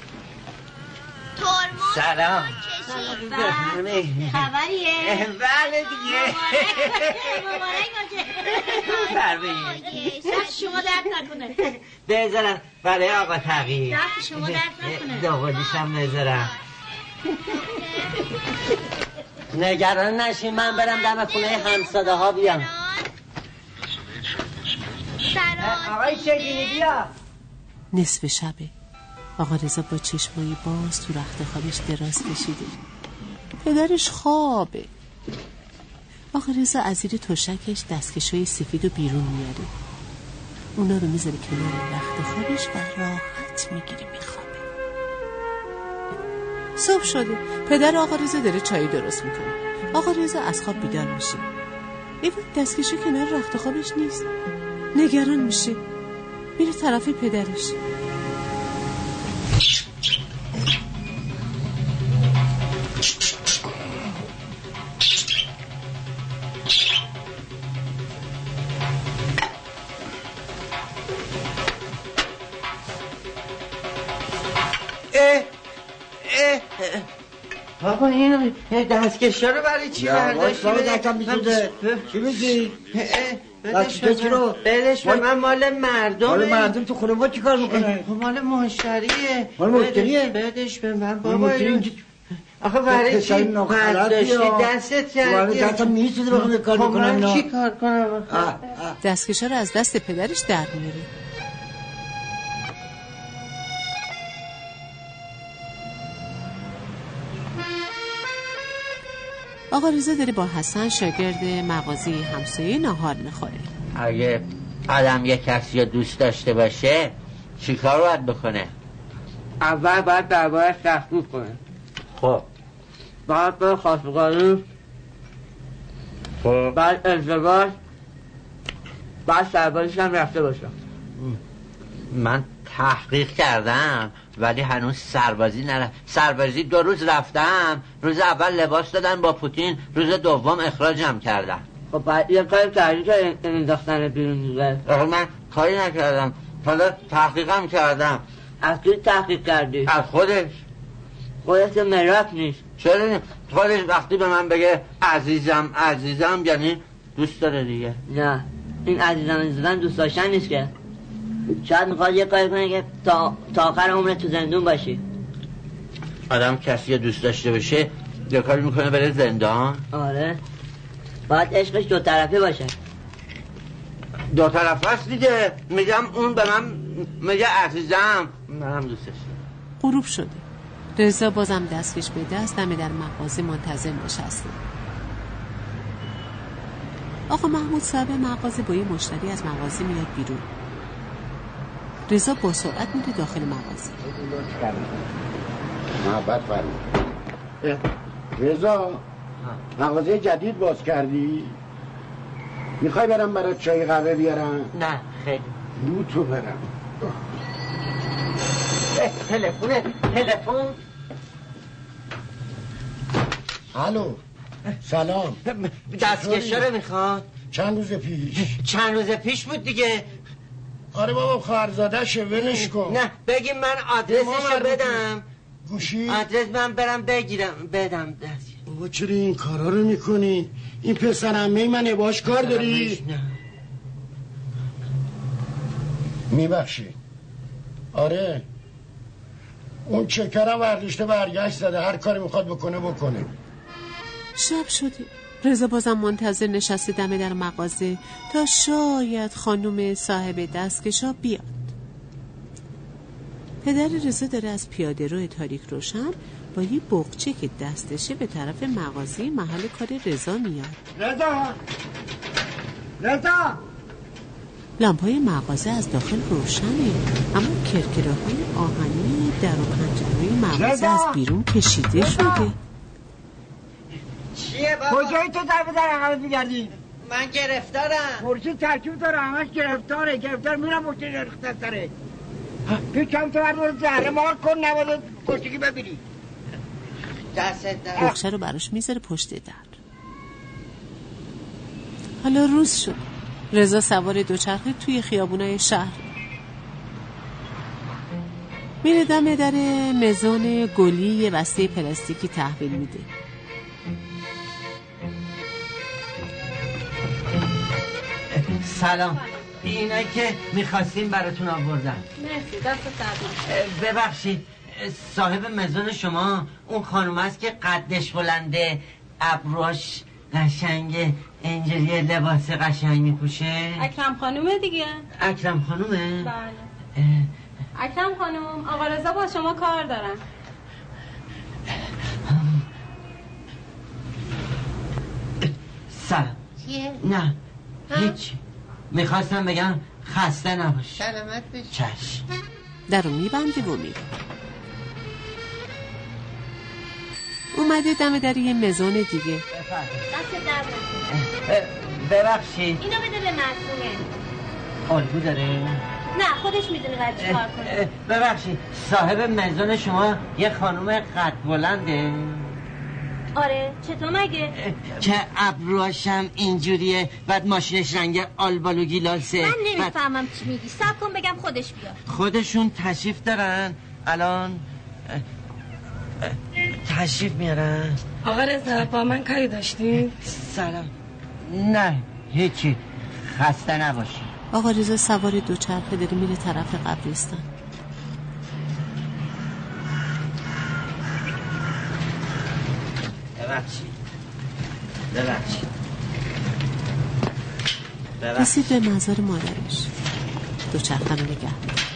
S5: ترمز
S3: سلام.
S5: خبریه؟
S3: بله دیگه.
S5: مبارک باشه.
S3: بفرمایید.
S5: دست شما درد نکنه.
S3: بذارم برای آقا تقی.
S5: دست شما درد نکنه.
S3: دوقلیشم بذارم. نگران نشین، من برم دم خونه همساده ها بیام.
S5: سلام.
S3: آقای شگینی بیا.
S2: نصف شبه. آقا رضا با چشمایی باز تو رخت خوابش دراز کشیده. پدرش خوابه. آقا رضا از زیر تشکش دستکشوی سفید رو بیرون میاره، اونا رو میذاره کنار رخت خوابش و راحت میگیره میخوابه. صبح شده. پدر آقا رضا داره چای درست میکنه. آقا رضا از خواب بیدار میشه. ای وای دستکشو کنار رخت خوابش نیست. نگران میشه، میره طرف پدرش.
S3: بابا اینو دستکشا رو برای چی برداشتی؟
S6: بابا دستم میسوزه. چی میگی؟ دستکش رو
S3: بدش به من، مال مردم.
S6: مال مردم تو خونه ما چی کار میکنه؟
S3: مال مشتریه.
S6: مال مشتریه؟
S3: بدش به من بابا. آخه برای چی برداشتی دستت کردی؟
S6: دستم میسوزه بخوام کار میکنم.
S3: من چی کار کنم؟
S2: دستکشا رو از دست پدرش در میاره. آقا رضا داره با حسن شاگرد مغازه همسایه ناهار میخوره.
S3: اگه آدم یک کسی رو دوست داشته باشه چی کار باید بکنه؟
S10: اول باید دربارش تحقیق کنه.
S3: خب
S10: بعد به خواستگاری،
S3: خب
S10: بعد ازدواج، بعد سربازیش هم رفته باشم.
S3: من تحقیق کردم ولی هنوز سربازی نرفت. سربازی دو روز رفتم، روز اول لباس دادن با پوتین، روز دوم اخراجم کردن.
S10: خب بعد یه کاری کردی که انداختن بیرون دیگه؟
S3: آخه من کاری نکردم، حالا تحقیقم کردم.
S10: از کی تحقیق کردی؟
S3: از خودش.
S10: خودش که مراک نیست.
S3: چرا؟ خودش وقتی به من بگه عزیزم عزیزم یعنی دوست داره دیگه.
S10: نه این عزیزم عزیزم دوست داشتن نیست که. شاید میخواد یه کاری کنه که تا, تا آخر عمرت تو زندون باشی.
S3: آدم کسی دوست داشته باشه یه کاری میکنه بره زندان.
S10: آره باید عشقش دو طرفه باشه.
S3: دو طرفه است دیگه. میگم اون به من میگه عزیزم، منم دوستش دارم.
S2: غروب شده. رضا بازم دستکش به دست دم در مغازه منتظر نشسته. آقا محمود صاحب مغازه با یه مشتری از مغازه میاد بیرون. رضا با سرعت میره داخل مغازه.
S7: محبت فرمود. رضا مغازه جدید باز کردی؟ میخوای برم برات چای قهوه بیارم؟
S3: نه خیلی.
S7: رو تو برم.
S3: تلفن تلفن.
S7: الو سلام.
S3: دستکشا رو میخواد؟
S7: چند روز پیش.
S3: چند روز پیش بود دیگه.
S7: آره بابا خواهرزاده شه ولش کن.
S3: نه بگی من آدرسشو بدم.
S7: گوشی؟
S3: آدرس من برم بگیرم بدم دست.
S7: بابا چرا این کارا رو میکنی؟ این پسر عمه منه باش کار داری؟
S3: نه
S7: میبخشی. آره اون چکرم ورلیشته برگشت زده، هر کاری میخواد بکنه بکنه.
S2: شب شده. رضا بازم منتظر نشسته دم در مغازه تا شاید خانم صاحب دستکشا بیاد. پدر رضا داره از پیاده روی تاریک روشن با یه بغچه که دستشه به طرف مغازه محل کار رضا میاد.
S7: رضا رضا
S2: لامپای مغازه از داخل روشنه، اما کرکراهای آهنی در و پنجره مغازه از بیرون کشیده
S3: رضا.
S2: شده.
S3: چیه بابا؟
S13: کجایی تو در به در عقبت میگردی؟
S3: من گرفتارم.
S13: پرسی ترکیب داره همش گرفتاره. گرفتار میرم مشتی ریخته سره. تو کم تو بردار زهره مار کن نباید کشتگی ببینی.
S3: دست در
S2: بخشه رو براش میذاره پشت در. حالا روز شد. رضا سوار دوچرخه توی خیابونای شهر میره دم در مزون گلی یه بسته پلاستیکی تحویل میده.
S3: سلام. اینا که میخواستیم براتون آوردم.
S5: مرسی دست سرد.
S3: ببخشید صاحب مزون شما اون خانوم است که قدش بلنده، ابروش قشنگه، اینجوری لباس قشنگ میپوشه؟
S5: اکرم خانومه دیگه.
S3: اکرم خانومه؟
S5: بله. اکرم خانوم آقا رضا با شما کار دارن.
S3: سلام.
S1: چیه؟
S3: نه هیچ. میخواستم بگم خسته نباش.
S1: سلامت بشی.
S3: چشم.
S2: درو میبنده و میره. اومده دم در یه مزون دیگه.
S5: دست درد نکنه.
S3: ببخشید
S5: اینو بده به معصومه.
S3: الگو داره؟
S5: نه خودش میدونه باید چی کار کنه.
S3: ببخشید صاحب مزون شما یه خانوم قد بلنده؟
S5: آره چطور مگه؟
S3: که ابروهاشم اینجوریه، بعد ماشینش رنگ آلبالو گیلاسه.
S5: من نمیفهمم چی میگی. صبر کن بگم خودش بیاد.
S3: خودشون تشریف دارن الان؟ تشریف میارن.
S8: آقا رضا با من کاری داشتین؟
S3: سلام. نه هیچی، خسته نباشی.
S2: آقا رضا سوار دوچرخه داره میره طرف قبرستان.
S3: ببخشید ببخشید
S2: رسید به مزار مادرش. دوچرخه رو نگه.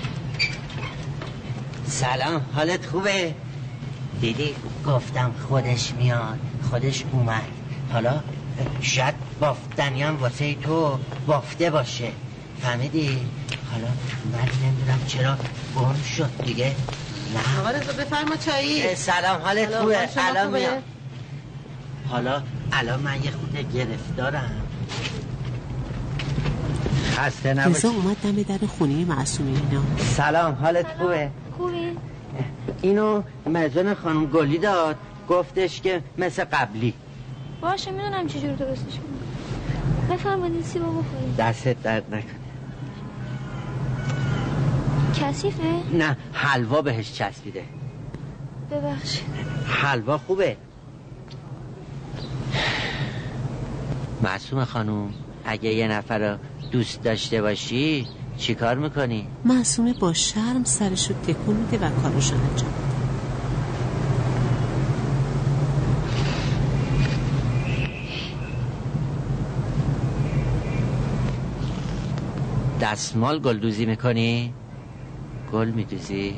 S3: سلام، حالت خوبه؟ دیدی گفتم خودش میاد، خودش اومد. حالا شاید بافتنی هم واسه تو بافته باشه، فهمیدی؟ حالا من نمیدونم چرا گم شد دیگه. نه
S1: آقا رضا بفرما چایی.
S3: سلام، حالت خوبه؟ الان
S1: خوبه؟
S3: میاد. حالا الان من یه خورده گرفتارم. خسته نباشی.
S2: رضا اومد دم در خونه معصومه اینا.
S3: سلام، حالت خوبه؟
S5: خوبی؟
S3: اینو مزون خانم گلی داد، گفتش که مثل قبلی.
S5: باشه میدونم چجور درستش کنم. بفرمایید سیبا بخورید.
S3: دستت درد نکنه.
S5: کثیفه؟
S3: نه حلوا بهش چسبیده.
S5: ببخشید.
S3: حلوا خوبه. معصومه خانوم، اگه یه نفر رو دوست داشته باشی چی کار میکنی؟
S2: معصومه با شرم سرشو تکون میده و کارشو انجام میده.
S3: دستمال گلدوزی میکنی؟ گل میدوزی؟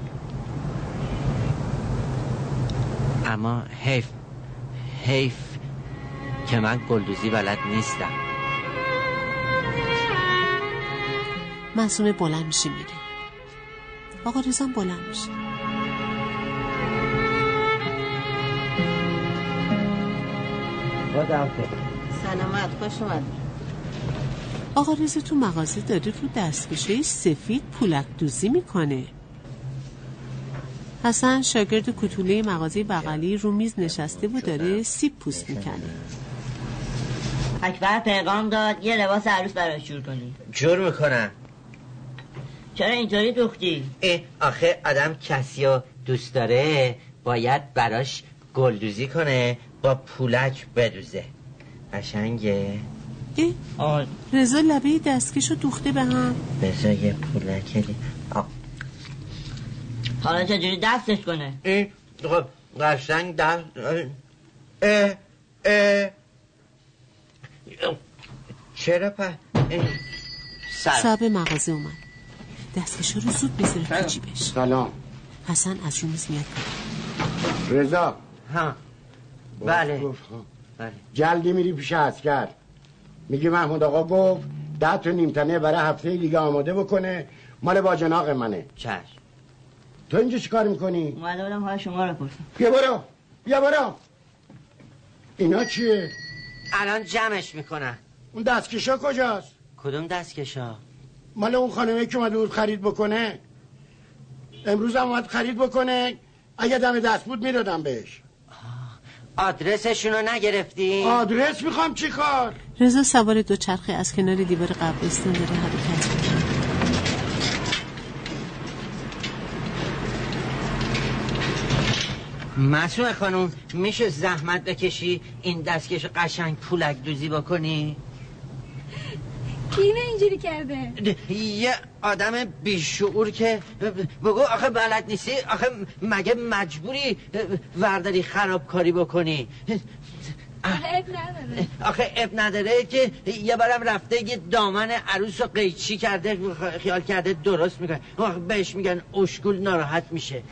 S3: اما حیف حیف که من گلدوزی بلد نیستم.
S2: معصومه بلند میشه میره. آقا رضا بلند میشه.
S1: سلامت، خوش اومد.
S2: آقا رضا تو مغازه داره رو دستکشه سفید پولک دوزی میکنه. حسن شاگرد کوتوله مغازه بغلی رو میز نشسته و داره سیب پوست میکنه.
S10: اکبر پیغام داد یه لباس عروس براش جور کنی.
S3: جور میکنم.
S10: چرا اینطوری دوختی؟
S3: اه آخه آدم کسی رو دوست داره باید براش گلدوزی کنه با پولک بدوزه. قشنگه.
S2: اه رضا لبه دستکشو دوخته به هم.
S3: بذار یه پولک دی.
S10: حالا چجوری دستش کنه؟
S3: اه خب قشنگ دست. اه اه چرا پا
S2: صاحب مغازه اومد. دستکشو رو زود بذاره تو جیبش.
S7: سلام.
S2: حسن از رو میز میاد.
S7: رضا.
S3: ها بله
S7: بله. جلدی میری پیش عسکر میگی محمود آقا گفت ده تا نیمتنه برای هفته دیگه آماده بکنه، مال باجناق منه.
S3: چشم.
S7: تو اینجا چی کار میکنی؟
S10: اومده بودم حال شما رو پرسم.
S7: بیا برو بیا برو. اینا چیه؟
S3: الان جمعش میکنن.
S7: اون دستکشا کجاست؟
S3: کدوم دستکشا؟
S7: مال اون خانمه که اومده بود خرید بکنه. امروز هم اومد خرید بکنه، اگه دم دست بود میدادم بهش.
S3: آدرسشونو نگرفتی؟
S7: آدرس میخوام چی کار؟
S2: رضا سوار دوچرخه از کنار دیوار قبرستان داره حرکت میکنه.
S3: معصومه خانوم میشه زحمت بکشی این دستکش قشنگ پولک دوزی بکنی؟
S5: کی اینو اینجوری کرده؟
S3: یه آدم بیشعور که بگو آخه بلد نیستی، آخه مگه مجبوری ورداری خرابکاری بکنی؟
S5: آخه اب نداره.
S3: آخه اب نداره که یه بارم رفته یه دامن عروس رو قیچی کرده، خیال کرده درست میکنه، بهش میگن اشکول ناراحت میشه.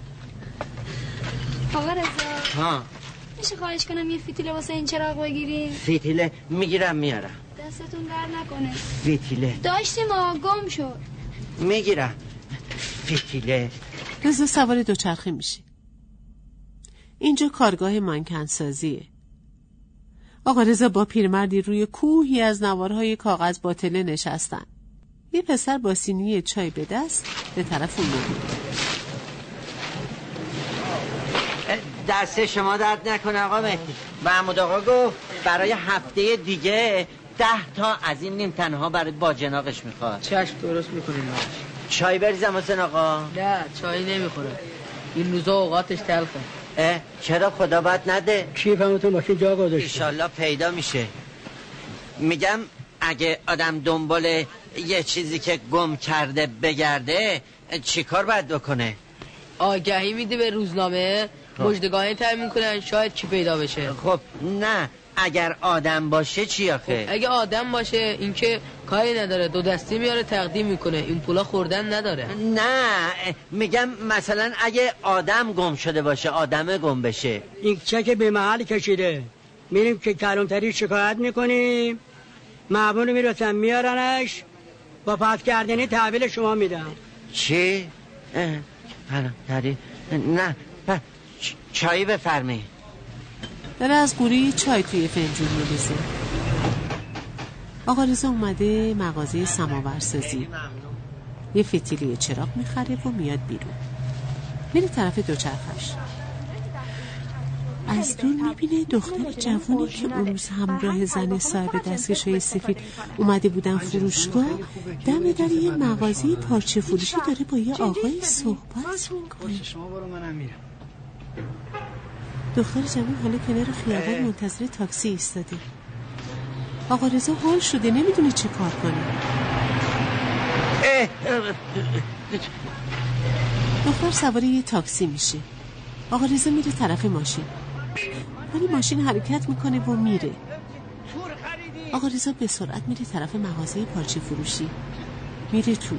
S5: آقا رضا
S3: ها
S5: میشه خواهش کنم یه فیتیله واسه این چراغ بگیری؟
S3: فیتیله میگیرم میارم.
S5: دستتون در نکنه.
S3: فیتیله
S5: داشتیم ما گم شد.
S3: میگیرم فیتیله.
S2: رضا سوار دوچرخه میشه. اینجا کارگاه مانکن سازیه. آقا رضا با پیرمردی روی کوهی از نوارهای کاغذ باطله نشستن. یه پسر با سینی چای به دست به طرف اون میاد.
S3: دست شما درد نکنه آقا مهدی. محمود آقا گفت برای هفته دیگه ده تا از این نیم تنها برای باجناقش میخواد.
S14: چشم درست میکنیم.
S3: چای بریزم حسین آقا؟
S14: نه چای نمیخوره، این روزا اوقاتش تلخه.
S3: اه چرا خدا بد نده؟
S14: کیفمو تو ماشین جا گذاشته.
S3: ایشالله پیدا میشه. میگم اگه آدم دنبال یه چیزی که گم کرده بگرده چی کار باید بکنه؟
S14: آگهی میده به روزنامه، مجدگاهی تعیین میکنن شاید چی پیدا بشه.
S3: خب نه اگر آدم باشه چی آخه؟
S14: خب اگه آدم باشه اینکه کاری نداره، دو دستی میاره تقدیم میکنه، این پولا خوردن نداره.
S3: نه میگم مثلا اگه آدم گم شده باشه، آدم گم بشه،
S15: این چک به محل کشیده، میریم که کلانتری شکایت میکنیم، معمول میرسن میارنش با پس کردنی تحویل شما میدم.
S3: چی؟ کلانتری؟ نه چایی بفرمی.
S2: داره از قوری چای توی فنجون میریزه. آقا رضا اومده مغازه سماورسازی، یه فتیلی چراغ میخره و میاد بیرون، میره طرف دوچرخش. از دور میبینه دختر جوونی که اون روز همراه زن صاحب دستکشای سفید اومده بودن فروشگاه، دم در یه مغازه پارچه فروشی داره با یه آقای صحبت میکنه. دختر جوان حالا کنار خیابان منتظر تاکسی ایستاده. آقا رضا حال شده، نمیدونه چه کار کنه. دختر سوار یه تاکسی میشه. آقا رضا میره طرف ماشین، ولی ماشین حرکت میکنه و میره. آقا رضا به سرعت میره طرف مغازه پارچه فروشی، میره تو.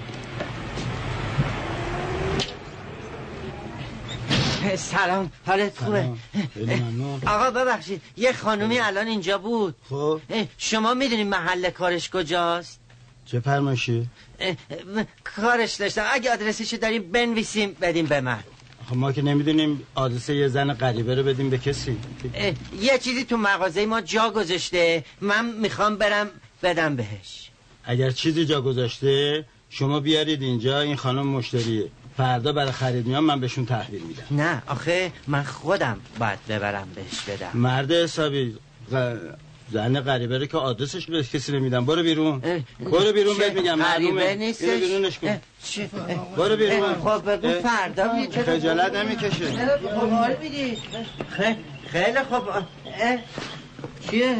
S3: سلام، حالت خوبه؟ آقا ببخشید یه خانومی الان اینجا بود. خب شما میدونین محل کارش کجاست؟
S16: چه فرمایشی؟
S3: کارش داشتم. اگه آدرسشو داریم بنویسیم بدیم به من.
S16: خب ما که نمیدونیم آدرس یه زن غریبه رو بدیم به کسی.
S3: یه چیزی تو مغازه ما جا گذاشته، من میخوام برم بدم بهش.
S16: اگر چیزی جا گذاشته شما بیارید اینجا، این خانم مشتریه، فردا برای خرید میام من بهشون تحویل میدم.
S3: نه آخه من خودم باید ببرم بهش بدم.
S16: مرد حسابی غ... زن غریبه رو که آدرسش به کسی نمیدم. برو بیرون. برو بیرون بهت میگم معلومه.
S3: نیستش.
S16: اینو بیرونش کن. برو بیرون.
S3: خب بگو فردا بیا.
S16: خجالت نمیکشه.
S3: حال میدی. خیلی خوب. چیه؟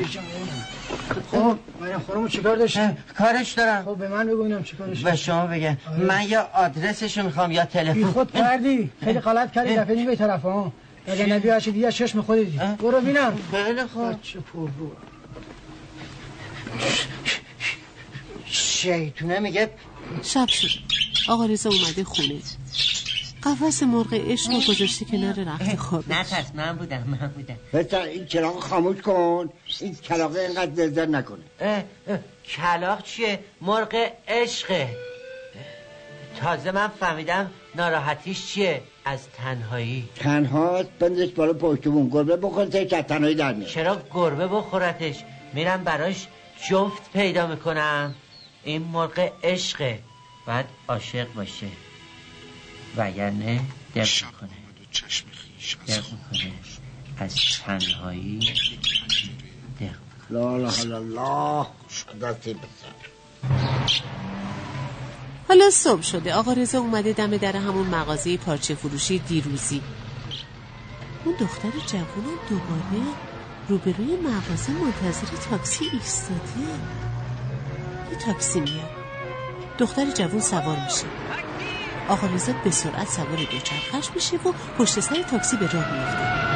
S13: خب من خانم چیکار داشتی؟
S3: کارش دارم.
S13: خب به من بگو اینم چیکارش
S3: به شما بگم. من یا آدرسشو میخوام یا تلفن.
S13: بی خود کردی. خیلی غلط کردی. دفعه دیگه به طرف ها. اگه نبی هرچی دیگه چشم خودتی. برو ببینم.
S3: خیلی خوب.
S13: چه پررو.
S3: شیطونه میگه.
S2: شب شد. آقا رضا اومده خونه. قفس مرغ عشق رو گذاشته کنار رخت خوابش.
S3: نه ترس من بودم من بودم.
S6: بسا این چراغ خاموش کن. این کلاغه اینقدر زلزل نکنه.
S3: کلاغ چیه؟ مرغ عشقه. تازه من فهمیدم ناراحتیش چیه؟ از تنهایی.
S6: تنهاست بندش بالا پشتمون. گربه بخور تا که تنهایی در میاد.
S3: چرا گربه بخورتش؟ میرم براش جفت پیدا میکنم. این مرغ عشقه، باید عاشق باشه وگرنه دق میکنه. دق میکنه از تنهایی دق میکنه.
S6: لا لا لا لا دستی بسر.
S2: حالا صبح شده. آقا رضا اومده دم در همون مغازه پارچه فروشی دیروزی. اون دختر جوون دوباره روبروی مغازه منتظر تاکسی ایستاده. یه تاکسی میاد. دختر جوون سوار میشه. آقا رضا به سرعت سوار دوچرخش میشه و پشت سر تاکسی به راه میفته.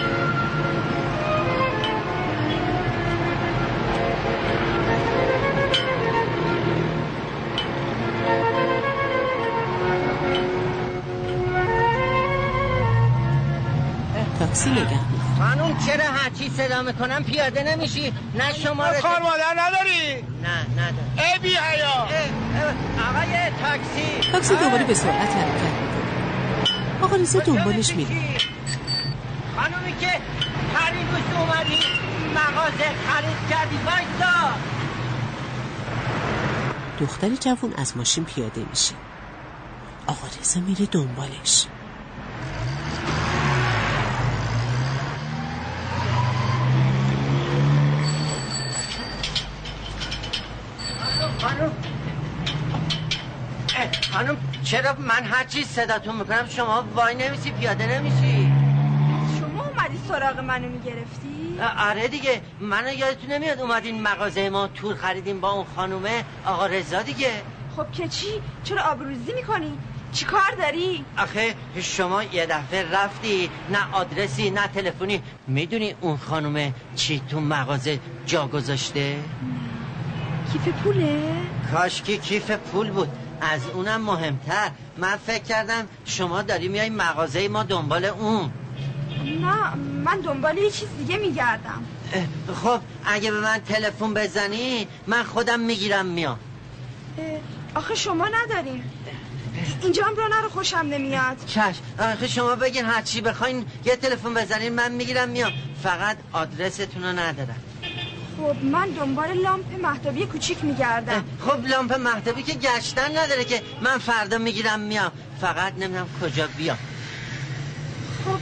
S2: تاکسی نگه
S3: خانوم چرا هرچی صدا میکنم پیاده نمیشی؟ نه شماره
S13: کار مادر نداری؟
S3: نه نداری.
S13: ای بی حیا.
S3: آقای تاکسی.
S2: تاکسی دوباره به سرعت حرکت میکنه. آقا رضا دنبالش میره.
S3: خانومی که هری روز اومدی مغازه خرید کردی وایسا.
S2: دختر جوون از ماشین پیاده میشه. آقا رضا میره دنبالش.
S3: خانم خانم چرا من هر چیز صداتون میکنم شما وای نمیسی پیاده نمیشی؟
S4: شما اومدی سراغ منو میگرفتی؟
S3: آره دیگه. منو یادتون نمیاد اومدین مغازه ما تور خریدیم با اون خانومه آقا رضا دیگه.
S4: خب که چی؟ چرا آبروریزی میکنی؟ چی کار داری؟
S3: آخه شما یه دفعه رفتی نه آدرسی نه تلفنی. میدونی اون خانومه چی تو مغازه جا گذاشته؟
S4: کیف پوله؟
S3: کاشکی کیف پول بود. از اونم مهمتر من فکر کردم شما داری میای مغازه ما دنبال اون.
S4: نه من دنبال یه چیز دیگه میگردم.
S3: خب اگه به من تلفن بزنی من خودم میگیرم میام.
S4: آخه شما نداریم اینجا هم رو نرو خوشم نمیاد.
S3: چشم. آخه شما بگین هر چی بخواین یه تلفن بزنین من میگیرم میام. فقط آدرستون رو ندارم.
S4: خب من دنبال لامپ مهتابی کوچیک میگردم.
S3: خب لامپ مهتابی که گشتن نداره که من فردا میگیرم میام. فقط نمیدونم کجا بیام.
S4: خب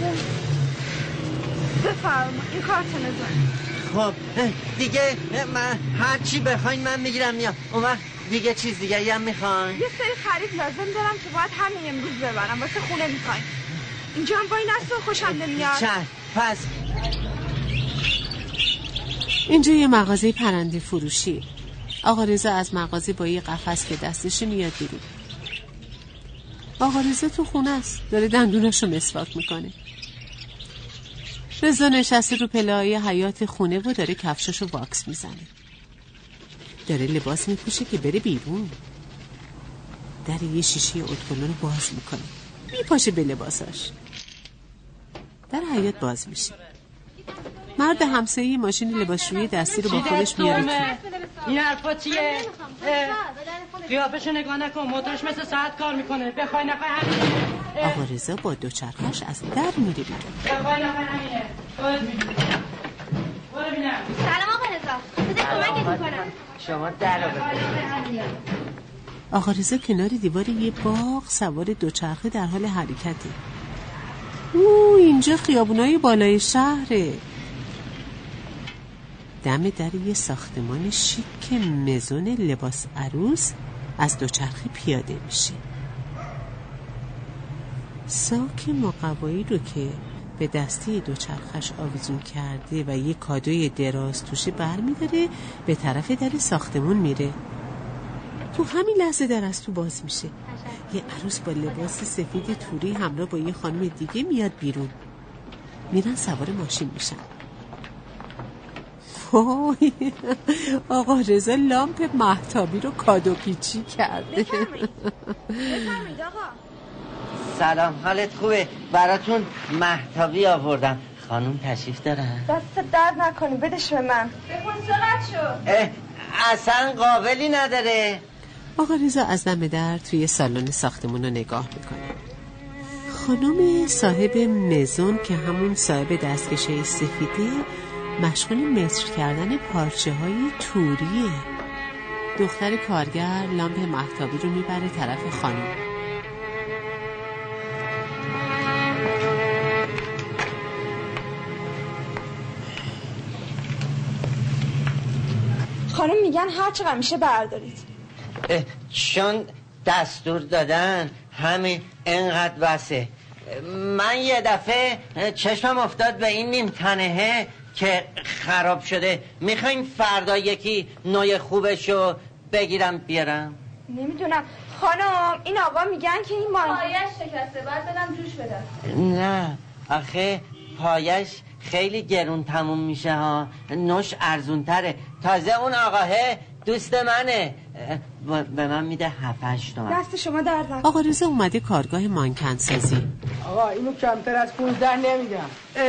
S4: بفرما این کارتو بزن.
S3: خب دیگه من هر چی بخواین من میگیرم میام. اون وقت دیگه چیز دیگه هم میخواین؟
S4: یه سری خرید لازم دارم که باید همین امروز ببرم واسه خونه میخواین. اینجا هم وای نستو خوشم نمیاد.
S3: چشم. پس
S2: اینجا یه مغازه پرنده فروشی. آقا رضا از مغازه با یه قفس که دستش میاد بیرون. آقا رضا تو خونه است. داره دندوناشو مسواک میکنه. رضا نشسته رو پله‌های حیاط خونه و داره کفشاشو واکس میزنه. داره لباس میپوشه که بره بیرون. در یه شیشه اتکلون رو باز میکنه. میپاشه به لباساش. در حیاط باز میشه. مرد همسایه ماشین لباسشویی دستی رو با خودش میاره.
S15: این حرفا چیه؟ قیافش نگاه نکن، موتورش مثل ساعت کار میکنه. بخوای نخوای همینه.
S2: آقا رضا با دوچرخش از در میره بیرون.
S15: بخوای نخوای همینه. خودت میدونی. برو بینم.
S5: سلام آقا رضا. بده کمکت میکنم.
S3: شما در رو بده.
S2: آقا رضا کنار دیوار یه باغ سوار دوچرخه در حال حرکته. اوه اینجا خیابونای بالای شهره. دم در یه ساختمان شیک مزون لباس عروس از دوچرخه پیاده میشه. ساک مقوایی رو که به دسته دوچرخش آویزون کرده و یه کادوی دراز توشه برمیداره به طرف در ساختمون میره. تو همین لحظه در از تو باز میشه. یه عروس با لباس سفید توری همراه با یه خانم دیگه میاد بیرون. میرن سوار ماشین میشن. وای آقا رضا لامپ مهتابی رو کادو پیچی کرده.
S5: بفرمایید آقا.
S3: سلام، حالت خوبه؟ براتون مهتابی آوردم. خانم تشریف دارن؟
S4: دست درد نکنی، بدش به من. بخون چقدر شد؟
S3: اصلا قابلی نداره.
S2: آقا رضا از دم در توی سالن ساختمون رو نگاه میکنه. خانم صاحب مزون که همون صاحب دستکشه سفیده مشغول مصر کردن پارچه های توریه. دختر کارگر لامپ مهتابی رو میبره طرف خانم.
S4: خانم میگن هر چقدر میشه بردارید.
S3: چون دستور دادن همین انقدر بسه. من یه دفعه چشمم افتاد به این نیم تنهه که خراب شده. میخواین فردا یکی نوع خوبشو بگیرم بیارم؟
S4: نمیدونم خانم، این آقا میگن که این مان پایش شکسته، باید بدم جوش بدم.
S3: نه آخه پایش خیلی گرون تموم میشه ها، نوش ارزون تره. تازه اون آقاه دوست منه، به من میده هفت هشت تومن.
S4: دست شما درد نکنه.
S2: آقا رضا اومده کارگاه مانکن سازی.
S8: آقا اینو کمتر از پونزده نمیدم.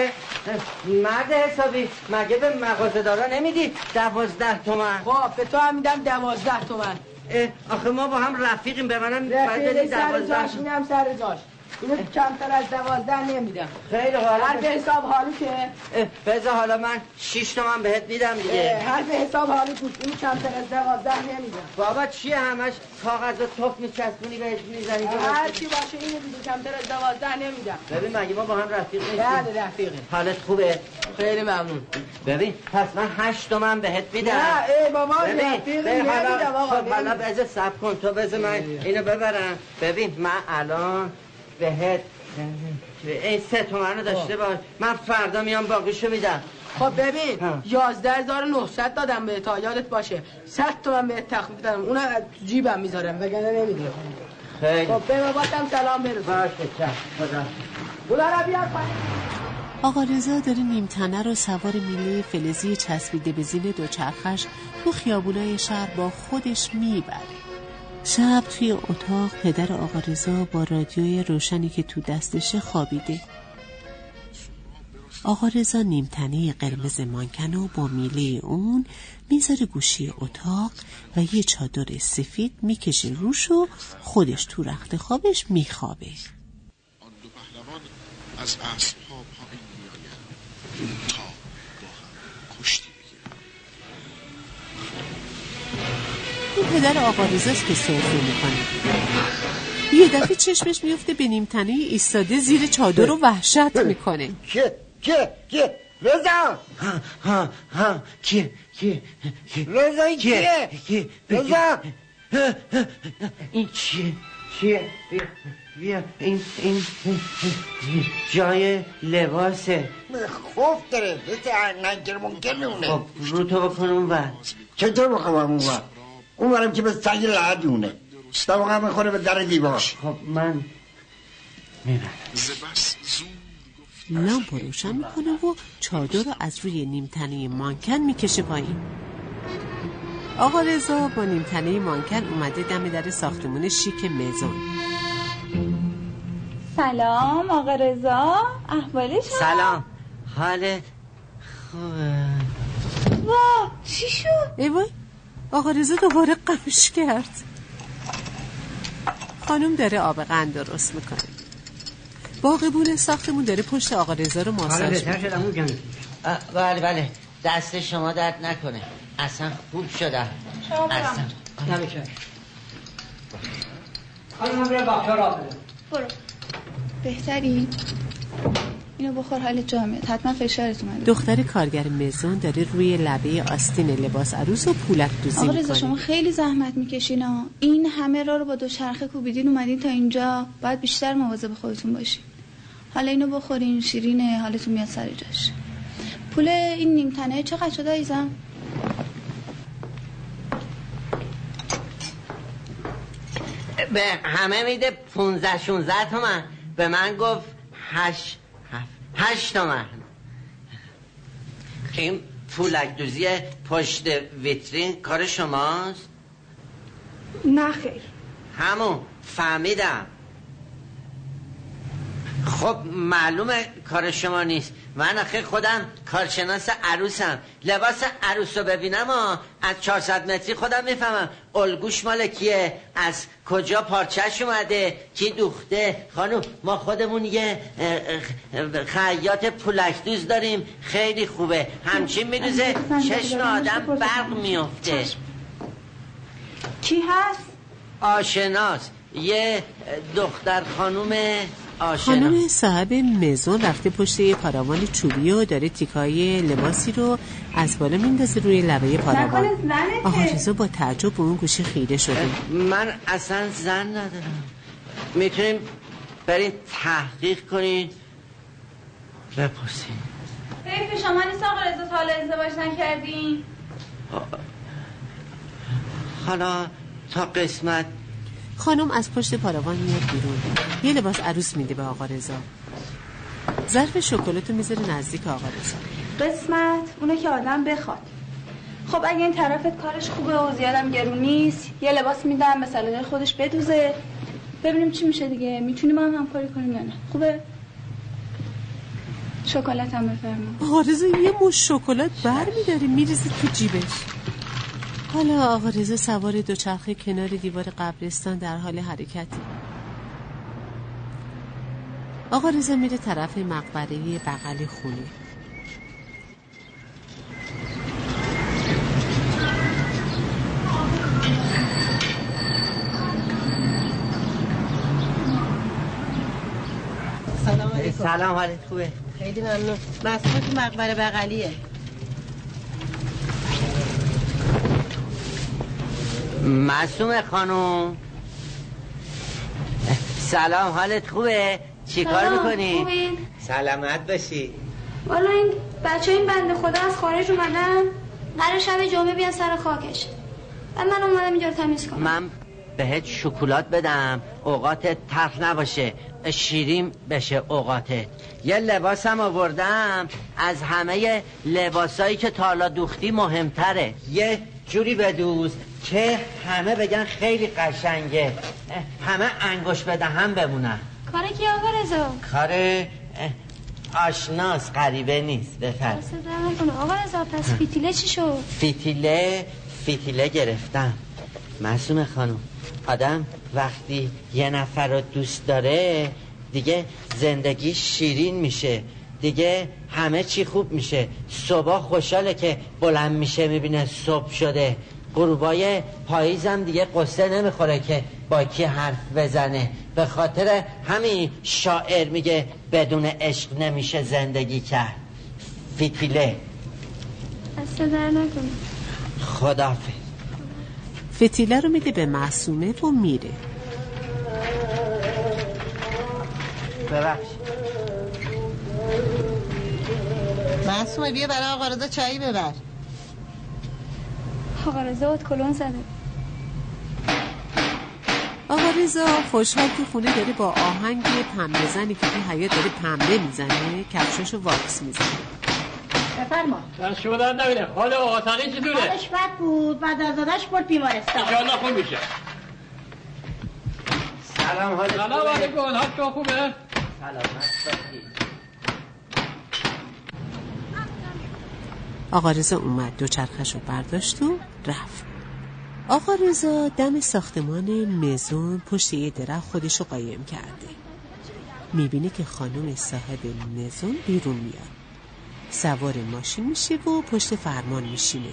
S3: مرد حسابی مگه به مغازه دارا نمیدی دوازده تومن؟
S8: خب به تو هم میدم دوازده تومن.
S3: آخه ما با هم رفیقیم، به منم
S8: رفیق سر جاش میدم سر جاش. اینو کمتر از دوازده نمیدم.
S3: خیلی حالا
S8: هر به حساب حالو که
S3: بذار حالا من شیش تومن بهت میدم دیگه.
S8: هر به حساب حالو گوش، اینو کمتر از دوازده نمیدم.
S3: بابا چیه همش کاغذ و توف میچسبونی بهش میزنی؟
S8: هر چی باشه اینو دیگه کمتر از دوازده نمیدم.
S3: ببین مگه ما با هم رفیق نیستیم؟
S8: بله رفیقیم.
S3: حالت خوبه؟
S8: خیلی ممنون.
S3: ببین پس من هشت تومن بهت میدم.
S8: نه ای بابا رفیقیم نمیدم آقا.
S3: خب حالا بذار صبر کن، تو بذار من اینو ببرم. ببین من الان بهت این سه تومن رو داشته باش، من فردا میام باقیشو میدم.
S8: خب ببین یازده هزار و نهصد دادم به تا یادت باشه. صد تومن بهت تخفیف دادم، اونم تو جیبم میذارم وگرنه نمیدونم.
S3: خیلی
S8: خب به باباتم سلام برسون.
S3: باشه چشم. خدا
S8: بولا را بیار پایین.
S2: آقا رضا داره نیمتنه رو سوار میله فلزی چسبیده به زین دوچرخش تو خیابونای شهر با خودش میبره. شب توی اتاق پدر آقا رضا با رادیوی روشنی که تو دستشه خوابیده. آقا رضا نیمتنه قرمز مانکنو با میله اون میذاره گوشی اتاق و یه چادر سفید میکشه روش و خودش تو رخت خوابش میخوابه.
S17: آن دو پهلوان از اسب ها پایین میآیند تا با هم کشتی بگیرند.
S2: این پدر آقا رضاست که سرفه میکنه. یه دفعه چشمش میفته به نیمتنه ایستاده زیر چادر رو وحشت میکنه.
S6: که که که رضا
S3: ها ها ها کی کی
S6: رضا این کیه؟ رضا
S3: این چیه چیه بیا این این جای لباسه
S6: خوف داره بسه نگر ممکن میمونه.
S3: خب رو تو بکن اون بر.
S6: چطور بکنم اون بر؟ اون برم که به سنگ لحد میمونه، دواقع میخوره به در دیوار.
S3: خب من میبرم.
S2: لامپ رو روشن میکنه و چادر رو از روی نیمتنه مانکن میکشه پایین. آقا رضا با نیمتنه مانکن اومده دم در ساختمون شیک مزون.
S4: سلام آقا رضا، احوالش؟
S3: سلام، حالت خوبه؟
S4: وا چی شد؟
S2: ای وای آقا رضا دوباره قمش کرد. خانم داره آب قند درست میکنه. باغبون ساختمون داره پشت آقا رضا رو ماساژ میکنه.
S3: بله بله دست شما درد نکنه، اصلا خوب شدم. اصلا
S15: نمیشه. خانم هم برای باقی را بده.
S4: برو بهتری؟ اینو بخور حالت جا میاد، حتما فشارت اومده.
S2: دختر کارگر مزون داره روی لبه آستین لباس عروس و پولک دوزی میکنه.
S4: آقا رضا شما خیلی زحمت میکشین ها. این همه راه رو با دو چرخه کوبیدین اومدین تا اینجا، باید بیشتر مواظب خودتون باشین. حالا اینو بخورین، شیرینه، حالتون میاد سر جاش. پول این نیم تنه چقدر شده عزیزم؟
S3: به همه میده پونزده شونزده تومن، به من گفت هشت هشت تومن. این پولک دوزی پشت ویترین کار شماست؟
S4: نه خیر.
S3: همون فهمیدم. خب معلومه کار شما نیست. من آخه خودم کارشناس عروسم، لباس عروس رو ببینم و از چهارصد متری خودم میفهمم الگوش مال کیه، از کجا پارچهش اومده، کی دوخته. خانم ما خودمون یه خیاط پولک دوز داریم، خیلی خوبه، همچین میدوزه چشم آدم برق میفته.
S4: کی هست؟
S3: آشناس، یه دختر خانوم آشنا.
S2: خانم صاحب مزون رفته پشت یه پاراوان چوبی و داره تیکای لباسی رو از بالا میندازه روی لبه پاراوان. آقا رضا با تعجب به اون گوشه خیره شده.
S3: من اصلا زن ندارم. میتونیم برین تحقیق کنین بپرسین.
S4: حیف شما نیست آقا رضا تا حالا ازدواج نکردین؟
S3: حالا تا قسمت.
S2: خانم از پشت پاراوان میاد بیرون، یه لباس عروس میده به آقا رضا. ظرف شکلاتو میذاره نزدیک آقا رضا.
S4: قسمت اونه که آدم بخواد. خب اگه این طرفت کارش خوبه و زیادم گرون نیست، یه لباس میدم به سلیقه خودش بدوزه، ببینیم چی میشه دیگه. میتونیم هم همکاری کنیم یا نه؟ خوبه؟ شکلات هم بفرما.
S2: آقا رضا یه مش شکلات برمی‌داره میریزه تو جیبش. حالا آقا رضا سوار دوچرخه کنار دیوار قبرستان در حال حرکته. آقا رضا میره طرف مقبره بغل خونه.
S1: سلام علیکم.
S3: سلام حالت خوبه؟
S1: خیلی ممنون. مسئول تو مقبره بغلیه.
S3: معصومه خانم. سلام حالت خوبه؟ چی کار میکنی؟
S4: خوبین؟
S3: سلامت باشی.
S4: والا این بچه این بنده خدا از خارج اومدن، قرار شب جمعه بیان سر خاکش، بعد من اومدم اینجا رو تمیز کنم.
S3: من بهت شکلات بدم اوقاتت تلخ نباشه، شیرین بشه اوقاتت. یه لباسم آوردم از همه لباسایی که تا حالا دوختی مهمتره. یه جوری بدوز که همه بگن خیلی قشنگه، همه انگوش به دهن بمونن.
S4: کار کی آقا رضا؟
S3: کار آشناس، غریبه نیست. بفرم.
S4: آقا رضا پس فیتیله چی شد؟
S3: فیتیله فیتیله گرفتم. معصومه خانم، آدم وقتی یه نفر رو دوست داره دیگه زندگی شیرین میشه، دیگه همه چی خوب میشه. صبح خوشحاله که بلند میشه میبینه صبح شده. غروبای پاییزم دیگه قصه نمیخوره که با کی حرف بزنه. به خاطر همین شاعر میگه بدون عشق نمیشه زندگی کرد. فیتیله.
S4: اصلا در نکنه.
S3: خدافظ.
S2: فتیله رو میده به معصومه و میره.
S3: ببخش.
S1: معصومه بیا برای آقا رضا چایی ببر.
S4: آقا رضا ات کلون زده.
S2: آقا رضا خوشحال تو خونه داره با آهنگ پنبه زنی که تو حیاط داره پنبه میزنه کفشاشو واکس میزنه.
S18: بفرما.
S9: دست شما در نبینه. حال آقا تقی چطوره؟
S18: حالش بد بود، بعد از داداش برد بیمارستان.
S9: انشاءالله خوب میشه.
S3: سلام حالت خوبه؟
S9: سلام علیکم، حالت شما خوبه؟
S3: سلامت باشی.
S2: آقا رضا اومد دوچرخه‌شو برداشت و رفت. آقا رضا دم ساختمان مزون پشت یه درخت خودشو قایم کرده. میبینه که خانم صاحب مزون بیرون میاد. سوار ماشین میشه و پشت فرمان میشینه.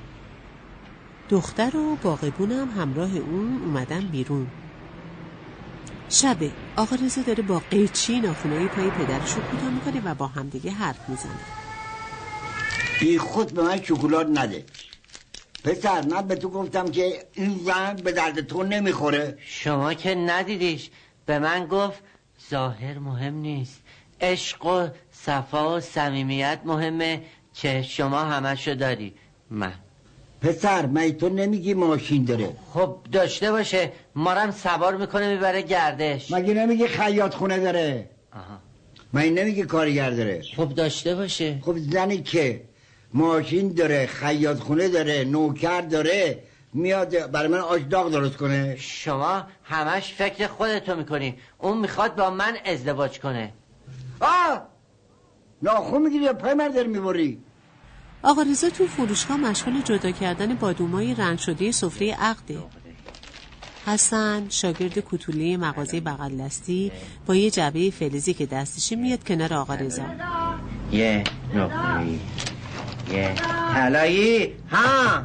S2: دختر و باغبونم همراه اون اومدن بیرون. شبه آقا رضا داره با قیچی ناخنای پای پدرشو کوتاه میکنه و با همدیگه حرف میزنه.
S6: بی خود به من شکلات نده. پسر من به تو گفتم که این زن به درد تو نمیخوره.
S3: شما که ندیدیش، به من گفت ظاهر مهم نیست، عشق و صفا و صمیمیت مهمه که شما همشو داری. من
S6: پسر من تو نمیگی ماشین داره؟
S3: خب داشته باشه، مارم سوار میکنه میبره گردش.
S6: مگه نمیگی خیاط خونه داره؟
S3: آها.
S6: مگه نمیگی کارگر داره؟
S3: خب داشته باشه.
S6: خب زنی که ماشین داره، خیاط خونه داره، نوکر داره، میاد برای من آش داغ درست کنه؟
S3: شما همش فکر خودتو میکنی. اون میخواد با من ازدواج کنه.
S6: آه ناخون میگیری یا پای من در میبری؟
S2: آقا رضا تو فروشگاه مشغول جدا کردن بادومای رنگ شده سفره عقده. حسن شاگرد کوتوله مغازه بغل دستی با یه جعبه فلزی که دستشه میاد کنار آقا رضا.
S3: یه نقطه‌ای، یه طلایی. ها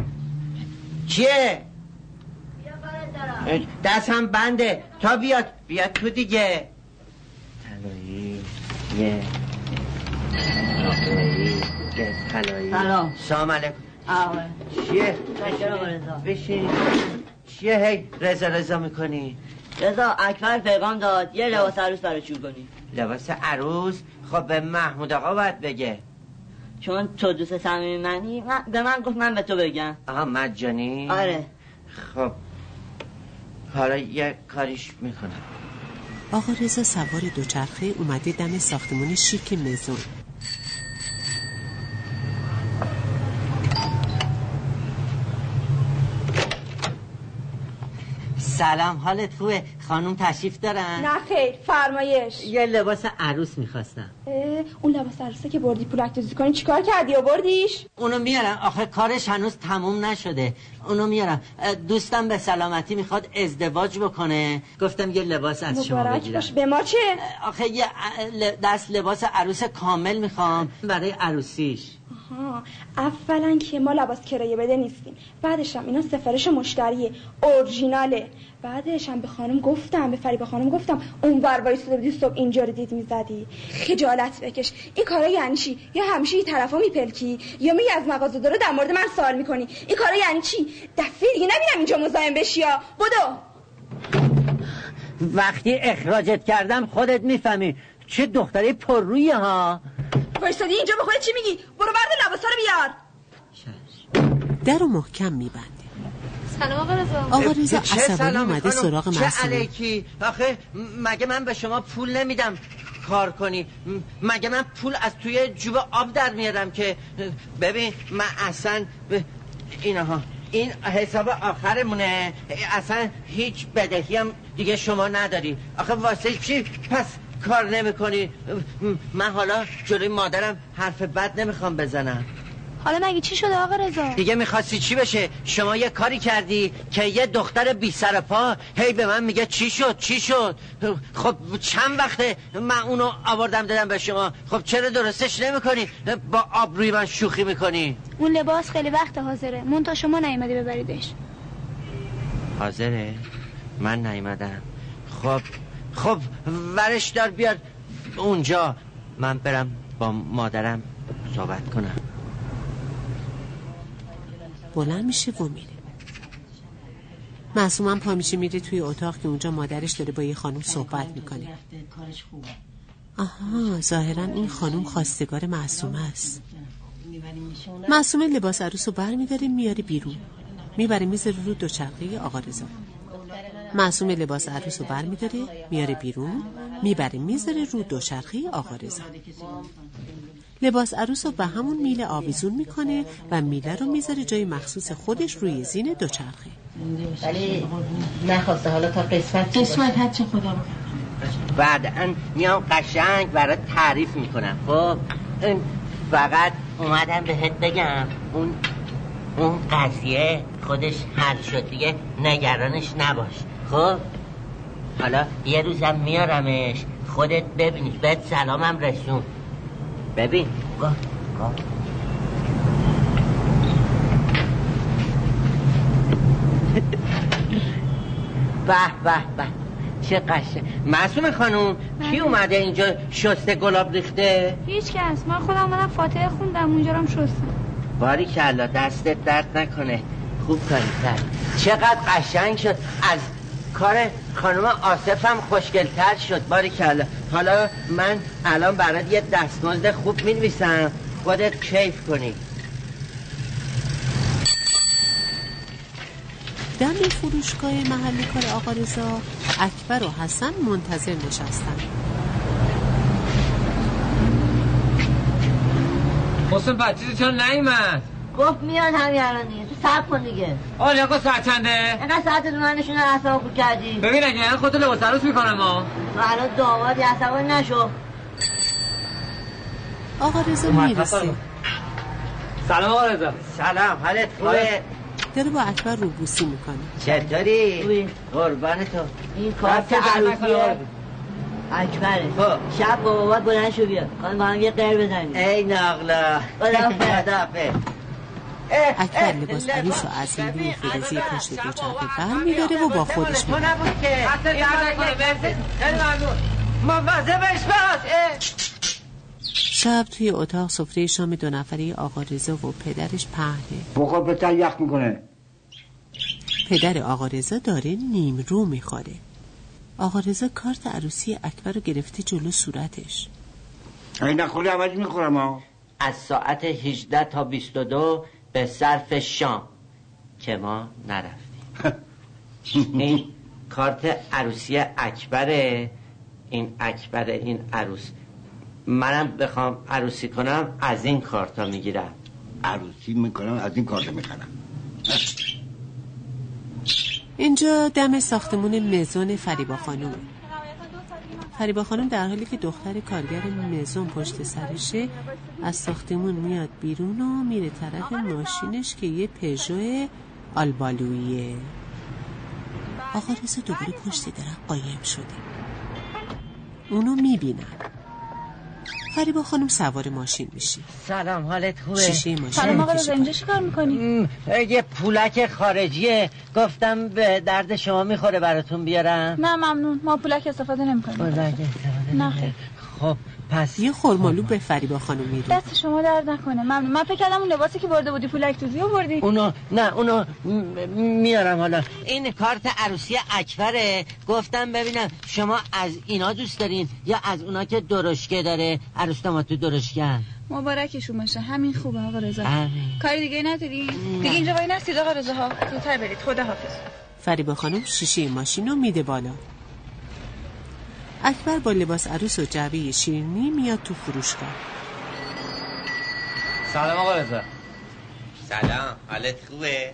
S3: چیه؟ دستم بنده تا بیاد بیاد تو دیگه. طلایی، یه نقطه‌ای، یه طلایی.
S10: سلام.
S3: سلام علیکم.
S10: آقا
S3: چیه؟
S10: رضا
S3: بشین. چیه هی رضا رضا میکنی؟
S10: رضا اکبر پیغام داد یه لباس عروس برای چوب کنی.
S3: لباس عروس؟ خب به محمود آقا باید بگه،
S10: چون تو دوست صمیمی منی. من به من گفت من به تو بگم.
S3: آها مجانی؟
S10: آره.
S3: خب حالا یه کاریش میکنم.
S2: آقا رضا سوار دوچرخه اومده دم ساختمان شیک مزون.
S3: سلام، حالت خوبه؟ خانم تشریف دارن؟
S4: نه خیر، فرمایش.
S3: یه لباس عروس میخواستم.
S4: اون لباس عروسه که بردی پول اکتوزی کنی چیکار کردی و بردیش؟
S3: اونو میارم، آخه کارش هنوز تموم نشده. اونو میارم. دوستم به سلامتی میخواد ازدواج بکنه، گفتم یه لباس از شما بگیرم.
S4: باش. به ما چه؟
S3: آخه یه دست لباس عروس کامل میخوام برای عروسیش.
S4: آها، اولا که ما لباس کرایه بده نیستیم، بعدش هم اینا سفارش مشتریه، اورجیناله. بعدش هم به خانم گفتم، به فریبا خانم گفتم اون ور وایساده بودی صبح اینجا رو دید میزدی. خجالت بکش. این کارا یعنی چی؟ یا همیشه این طرفا میپلکی یا میگی از مغازه داره در مورد من سوال میکنی. این کارا یعنی چی؟ دفعه دیگه نبینم اینجا مزاحم بشی یا بدو.
S3: وقتی اخراجت کردم خودت میفهمی چه دختری پررویه ها.
S4: وایسادی اینجا به خودت چی میگی؟ برو برد لباسا رو بیار.
S2: درو محکم میبنده.
S5: سلام آقا رضا.
S2: آقا رضا عصبانی اومده سراغ معصومه.
S3: چه علیکی؟ آخه مگه من به شما پول نمیدم کار کنی؟ مگه من پول از توی جوب آب در میارم که؟ ببین من اصلا ب... اینها این حساب آخرمونه، اصلا هیچ بدهی هم دیگه شما نداری. آخه واسه چی پس کار نمی کنی؟ من حالا جلوی مادرم حرف بد نمیخوام بزنم.
S5: حالا مگه چی شده آقا رضا؟
S3: دیگه میخواستی چی بشه؟ شما یه کاری کردی که یه دختر بی سر پا هی به من میگه چی شد چی شد. خب چند وقته من اونو آوردم دادم به شما، خب چرا درستش نمیکنی؟ با آبروی من شوخی میکنی.
S5: اون لباس خیلی وقت حاضره، مون تا شما نیومدی ببریدش.
S3: حاضره؟ من نیومدم. خب خب ورش دار بیار اونجا، من برم با مادرم صحبت کنم.
S2: بلند میشه و میره. معصومم پا میشه میره توی اتاق که اونجا مادرش داره با یه خانم صحبت میکنه. آها، ظاهرا این خانم خواستگار معصومه است. معصومه لباس عروسو بر میداره میاره بیرون، میبره میذاره رو دوچرخه آقا رضا. معصومه لباس عروسو بر میداره میاره بیرون، میبره میذاره رو دوچرخه آقا رضا. لباس عروس رو به همون میله آویزون میکنه و میله رو میذاره جای مخصوص خودش روی زین دوچرخه.
S1: ولی نخواسته حالا تا قسمت
S2: قسمت هر چه خدا بکنه.
S3: بعدن میام قشنگ برات تعریف میکنم. خب فقط اومدم بهت بگم اون اون قضیه خودش حل شد دیگه، نگرانش نباش. خب حالا یه روزم میارمش خودت ببینیش، بهت سلامم رسون. ببین گاه گاه به به به چه قشنگ. معصومه خانوم کی اومده اینجا شسته گلاب ریخته؟
S4: هیچ کس. من خودم اومدم فاتحه خوندم اونجا رم شستم.
S3: باریکلا دستت درد نکنه، خوب کاری کرد. چقدر قشنگ شد. از کار خانم آصفم خوشگل‌تر شد. باریکلا. حالا من الان برات یه دستمزد خوب می‌نویسم خودت کیف کنی.
S2: دم فروشگاه محلی کار آقا رضا اکبر و حسن منتظر نشستن.
S9: حسن بچه چرا نیومد؟
S10: گفت میاد همین الان دیگه. تو صبر کن دیگه.
S9: آره آقا ساعت چنده؟
S10: اینقدر ساعت رو من نشونه اعصاب خود کردی.
S9: ببین اگه یعنی خودتو لباس عروس میکنم ما.
S10: تو الان دامادی عصبانی نشو.
S2: آقا رضا میرسه.
S9: سلام آقا رضا.
S3: سلام، حالت خوبه؟
S2: داره با اکبر روبوسی میکنه.
S3: چطوری؟ قربان تو.
S10: این کارت عروسیه اکبره. شب با بابات بلند شو بیا خواهیم با هم یه قیر بزنیم.
S3: ای ناغلا. خدافه.
S2: اکبر لباس عروس رو از نیروی فلزی پشت دوچرخه بر میداره و با خودش میبره.
S3: مواظبش باش.
S2: شب توی اتاق سفره شام دو نفره آقا رضا و پدرش پهنه.
S6: بخور پتر یخ میکنه.
S2: پدر آقا رضا داره نیم رو میخوره. آقا رضا کارت عروسی اکبر رو گرفته جلو صورتش.
S6: این نخوری عوض میخورم ها.
S3: از ساعت هجده تا بیست و دو به صرف شام که ما نرفتیم. این کارت عروسی اکبره. این اکبر این عروس. منم بخوام عروسی کنم از این کارتا میگیرم.
S6: عروسی میکنم از این کارتا میخرم.
S2: اینجا دم ساختمون مزون فریبا خانومه. فریبا خانوم در حالی که دختر کارگر مزون پشت سرشه از ساختمون میاد بیرون و میره طرف ماشینش که یه پژو آلبالویه. آقا رضا دوباره پشت درخت قایم شده. اونو میبینم. فریبا خانم سوار ماشین میشی.
S3: سلام، حالت خوبه؟
S2: شیشه ماشین.
S4: سلام آقا رضا، اینجا چیکار میکنی؟
S3: یه پولک خارجیه، گفتم به درد شما میخوره براتون بیارم.
S4: نه ممنون، ما پولک استفاده نمیکنیم.
S3: پولک استفاده
S4: نه.
S3: خب پس
S2: یه خرمالو به فریبا خانم میره.
S4: دست شما درد نکنه. ممنون. من فکر کردم اون لباسی که برده بودی پولک توزی آوردی.
S3: اونو نه اونو میارم. حالا این کارت عروسی اکبره، گفتم ببینم شما از اینا دوست دارین یا از اونا که درشکه داره، عروس داماد تو درشکن.
S4: مبارکشون باشه. همین خوبه آقا رضا.
S3: همین.
S4: کاری دیگه نداری؟ دیگه اینجا وای نستید آقا رضا ها. زودتر برید. خداحافظ.
S2: فریبا خانم شیشه ماشین رو میده بالا. اکبر با لباس عروس و جعبه شیرینی میاد تو فروشگاه.
S9: سلام آقا رضا.
S3: سلام، حالت خوبه؟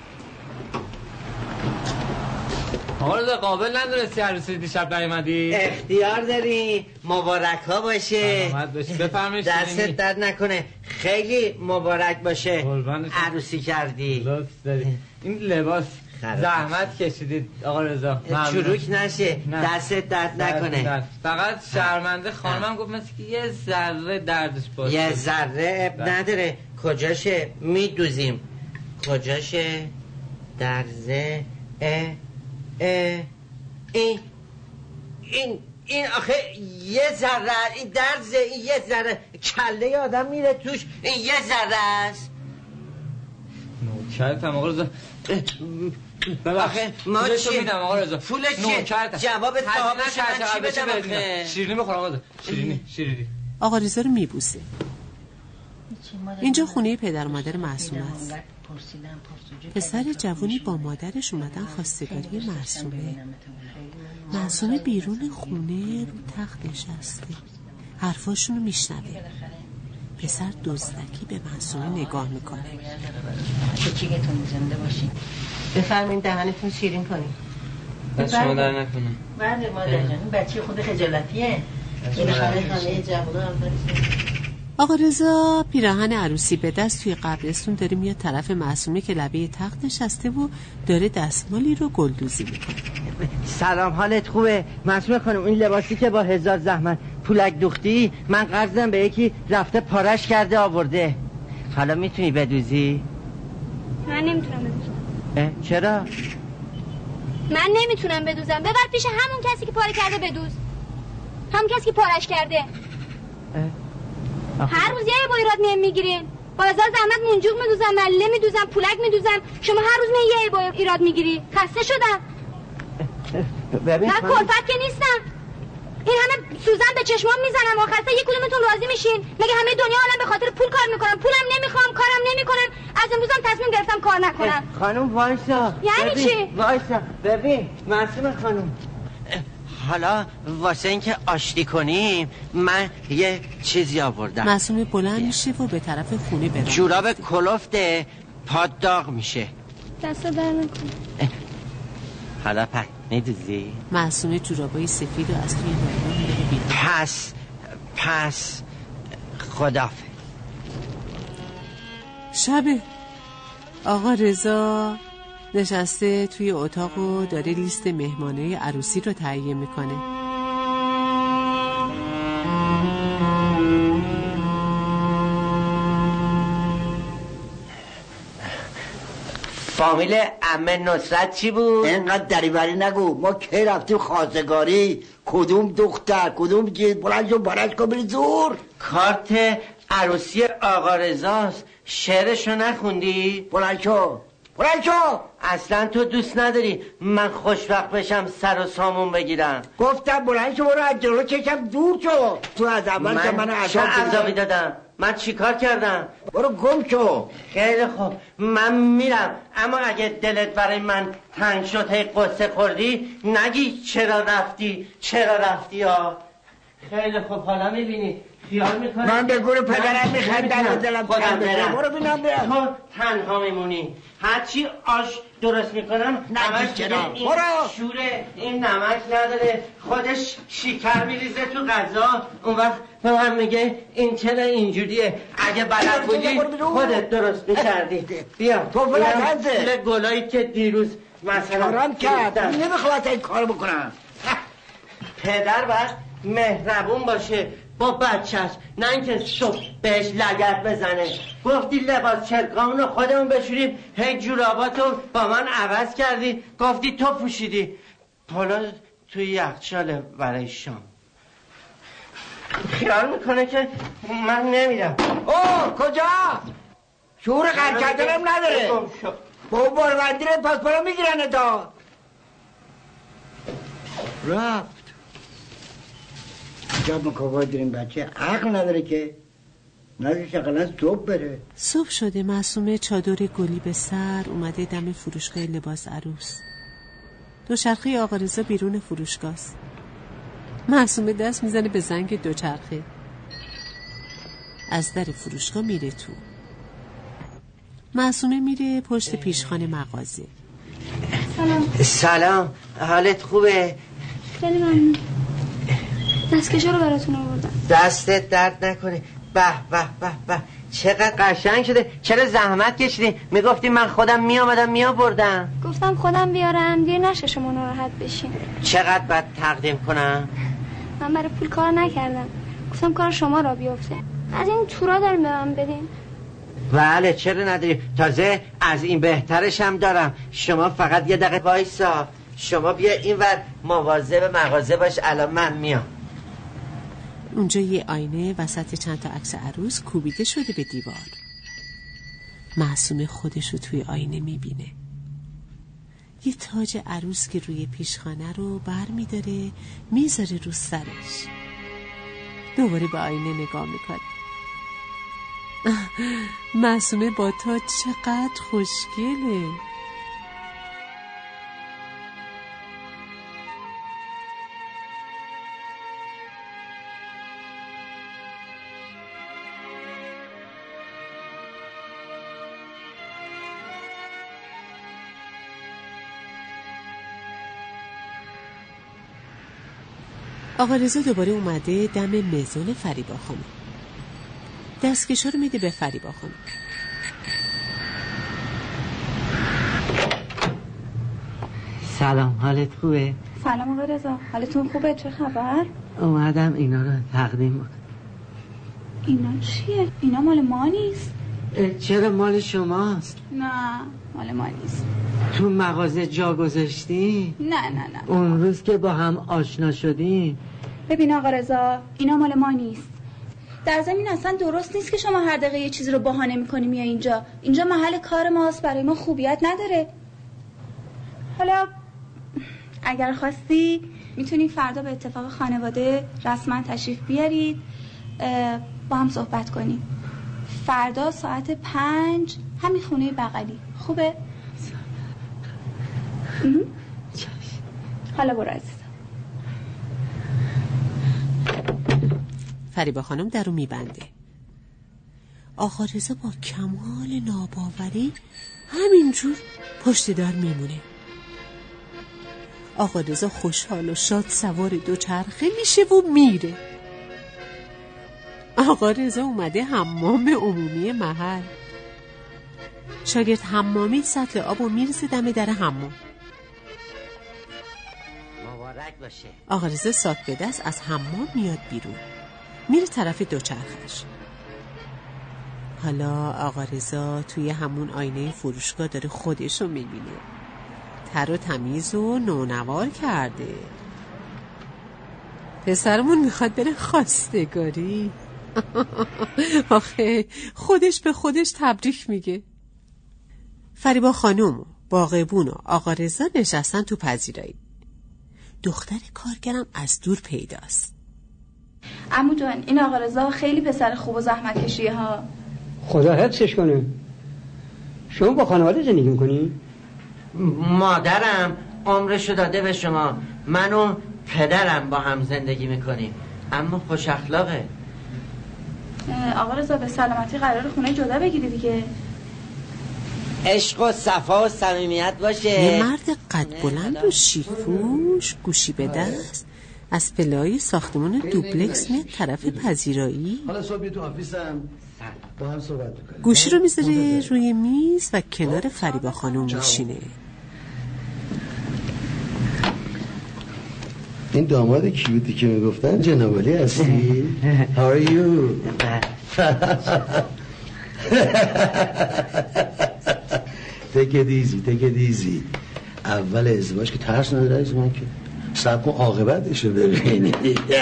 S9: آقا رضا قابل ندونستی عروسی دیشب نیومدی؟
S3: اختیار داری. مبارک ها باشه.
S9: بفرمایید.
S3: دستت درد نکنه. خیلی مبارک باشه. عروسی کردی.
S9: لطف داری. این لباس زحمت کشیدید آقا رضا.
S3: چروک نشه. دستت درد نکنه.
S9: درد. فقط شرمنده خانمم گفت مثل که یه ذره دردش باشه.
S3: یه ذره اب نداره. کجاشه؟ میدوزیم. کجاشه؟ درزه اه اه این این این آخه یه ذره. این درزه. این یه ذره. کله آدم میره توش. این یه ذره است.
S9: نوکرتم آقا رضا.
S3: آخه ما چی
S9: میدم آقا رضا؟
S3: پول چیه؟ جواب صاحبش من چی بدم آخه؟
S9: شیرینی بخورم آقا رضا. شیرینی شیرینی.
S2: آقا رضا رو میبوسه. اینجا خونه پدر و مادر معصومه است. پسر جوونی با مادرش اومدن خواستگاری معصومه. معصومه بیرون خونه رو تخت نشسته، حرفاشونو میشنوه. پسر دزدکی به معصومه نگاه میکنه.
S1: چیگتون زنده باشین. بفرمین دهنتون شیرین کنین.
S9: دست شما در نکنه.
S1: بله مادر جان، این بچه خود خجالتیه. این خانه خانه جوونا هم
S2: آقا رضا پیراهن عروسی به دست توی قبرستون داره میاد طرف معصومه که لبه تخت نشسته و داره دستمالی رو گلدوزی میکنه.
S3: سلام، حالت خوبه؟ معصومه خانم، این لباسی که با هزار زحمت پولک دوختی من قرضم به یکی رفته پارش کرده آورده. حالا میتونی بدوزی؟
S5: من نمیتونم بدوزم.
S3: چرا؟
S5: من نمیتونم بدوزم. ببر پیش همون کسی که پاره کرده بدوز. همون کسی که پارش کرده. هر روز یه با ایراد میم میگیرین. با هزار زحمت منجوق میدوزم، مله میدوزم، پولک میدوزم. شما هر روز می یه با ایراد میگیری. خسته شدم. من کلفت که نیستم. این همه سوزن به چشمام میزنم آخرسته یک کدومتون راضی میشین؟ مگه همه دنیا الان به خاطر پول کار میکنم؟ پولم نمیخوام، کارم نمیکنم. از امروزم تصمیم گرفتم کار نکنم.
S3: خانم وایسا.
S5: یعنی چی؟
S3: وایسا ببین معصومه خانم، حالا واسه اینکه آشتی کنیم من یه چیزی آوردم.
S2: معصومه بلند میشه و به طرف خونه بره.
S3: جوراب کلفته، پاد داغ میشه.
S5: دست در نکن.
S3: حالا پس میدوزی؟
S2: معصومه جورابای سفید و از توی نایلون میره بیرون.
S3: پس پس خدافظ.
S2: شبه. آقا رضا نشسته توی اتاق و داره لیست مهمانای عروسی رو تهیه میکنه.
S3: فامیل عمه نصرت چی بود؟
S6: اینقدر دریوری نگو. ما که رفتیم خواستگاری، کدوم دختر کدوم جید، بلند شو بارش کن بری زور.
S3: کارت عروسی آقا رضاست، شعرشو نخوندی؟
S6: بلند شو بلند شو.
S3: اصلا تو دوست نداری من خوشوقت بشم سر و سامون بگیرم.
S6: گفتم بلند شو برو از جلو چشم دور شو. تو از اول که من
S3: عذاب عذابی دادم؟ من چی کار کردم؟
S6: برو گم شو.
S3: خیلی خوب من میرم، اما اگه دلت برای من تنگ شد هی قصه خوردی نگی چرا رفتی چرا رفتی ها. خیلی خوب حالا میبینی خیال میکنی
S6: من به گور پدرم میخندن و دلم
S3: خودم برم.
S6: برو بینم برم.
S3: تو تنها میمونی، هرچی آش درست میکنم
S6: نگی چرا.
S3: این شوره این نمک نداره، خودش شکر میریزه تو غذا، اون وقت به من میگه این چرا اینجوریه. اگه بلد بودی خودت درست میکردی. بیا
S6: تو
S3: پول گلایی که دیروز مثلا
S6: کارم کرد نمیخواد این کار بکنم.
S3: پدر باید مهربون باشه با بچهش، نه اینکه صبح بهش لگد بزنه. گفتی لباس چرکامون رو خودمون بشوریم، هی جوراباتو با من عوض کردی، گفتی تو پوشیدی. حالا توی یخچاله برای شام. خیال میکنه که من نمیرم.
S6: اوه کجا؟ شعور قرد کردنم نداره. با باروندی رو پاسپورا میگیرنه تا رفت. جاب مکاوا داریم بچه عقل نداره که نداره شغلن صبح بره.
S2: صبح شده. معصومه چادر گلی به سر اومده دم فروشگاه لباس عروس. دوچرخه آقا رضا بیرون فروشگاه است. معصومه دست میزنه به زنگ دوچرخه. از در فروشگاه میره تو. معصومه میره پشت پیشخان مغازه.
S5: سلام.
S3: سلام، حالت خوبه؟
S5: خیلی ممنون. دستکشا رو براتون آوردم.
S3: دستت درد نکنه. به به به به چقدر قشنگ شده. چرا زحمت کشیدی؟ میگفتی من خودم میامدم میآوردم.
S5: گفتم خودم بیارم دیر نشه شما ناراحت بشین.
S3: چقدر باید تقدیم کنم؟
S5: من برای پول کار نکردم، گفتم کار شما را بیفته. از این تورا داریم به من بدین.
S3: بله چرا نداری، تازه از این بهترش هم دارم. شما فقط یه دقیقه وایسا، شما بیا اینور مواظب مغازه باش، الان من میام.
S2: اونجا یه آینه وسط چند تا عکس عروس کوبیده شده به دیوار. معصومه خودشو توی آینه میبینه. یه تاج عروس که روی پیشخانه رو بر میداره میذاره رو سرش. دوباره به آینه نگاه میکنه. معصومه با تاج چقدر خوشگله. آقا رضا دوباره اومده دم میزان فریبا خانم. دستکشا رو میده به فریبا خانم.
S3: سلام، حالت خوبه؟
S4: سلام آقا رضا، حالتون خوبه؟ چه خبر؟
S3: اومدم اینا رو تقدیم بکنم.
S4: اینا چیه؟ اینا مال ما نیست.
S3: چرا مال شماست؟
S4: نه مال ما نیست.
S3: تو مغازه جا گذاشتی؟
S4: نه نه نه.
S3: اون روز که با هم آشنا شدیم.
S4: ببین آقا رضا، اینا مال ما نیست. در زمین اصلا درست نیست که شما هر دقیقه یه چیزی رو بهانه میکنی میای اینجا. اینجا محل کار ماست، برای ما خوبیت نداره. حالا اگر خواستی میتونی فردا به اتفاق خانواده رسما تشریف بیارید، با هم صحبت کنیم. فردا ساعت پنج همین خونه بغلی. خوبه؟ حالا برو عزیزم.
S2: فریبا خانم در رو میبنده. آقا رضا با کمال ناباوری همینجور پشت در میمونه. آقا رضا خوشحال و شاد سوار دوچرخه میشه و میره. آقا رضا اومده حمام عمومی محل. شاگرد حمامی سطل آب و میرسه دم در حمام.
S3: مبارک باشه.
S2: آقا رضا ساک به دست از حمام میاد بیرون، میره طرف دوچرخش. حالا آقا رضا توی همون آینه فروشگاه داره خودشو میبینه، تر و تمیز و نونوار کرده. پسرمون میخواد بره خواستگاری. آخه خودش به خودش تبریک میگه. فریبا خانوم، باغبون و آقا رضا نشستن تو پذیرایی. دختر کارگرم از دور پیداست.
S4: عمو جان، این آقا رضا خیلی پسر خوب و زحمت کشیه ها.
S15: خدا حفظش کنه. شما با خانواده زندگی میکنی؟
S3: مادرم عمرشو داده به شما، من و پدرم با هم زندگی میکنیم، اما خوش اخلاقه.
S4: آقا رضا به سلامتی قرار خونه جدا بگیری دیگه.
S3: عشق و صفا و صمیمیت باشه.
S2: یه مرد قد بلند و شیک‌پوش گوشی به دست از پله‌های ساختمان دوپلکس میاد طرف پذیرایی.
S19: حالا صبح تو آفیسم با هم صحبت می‌کنیم.
S2: گوشی رو میذاره روی میز و کنار فریبا خانم میشینه.
S19: این داماد کیوتی که میگفتن جنابالی هستی؟ How are you? take it easy, take it easy. اول ازدواج که ترس نداره از من که سب کن عاقبتشو ببینی.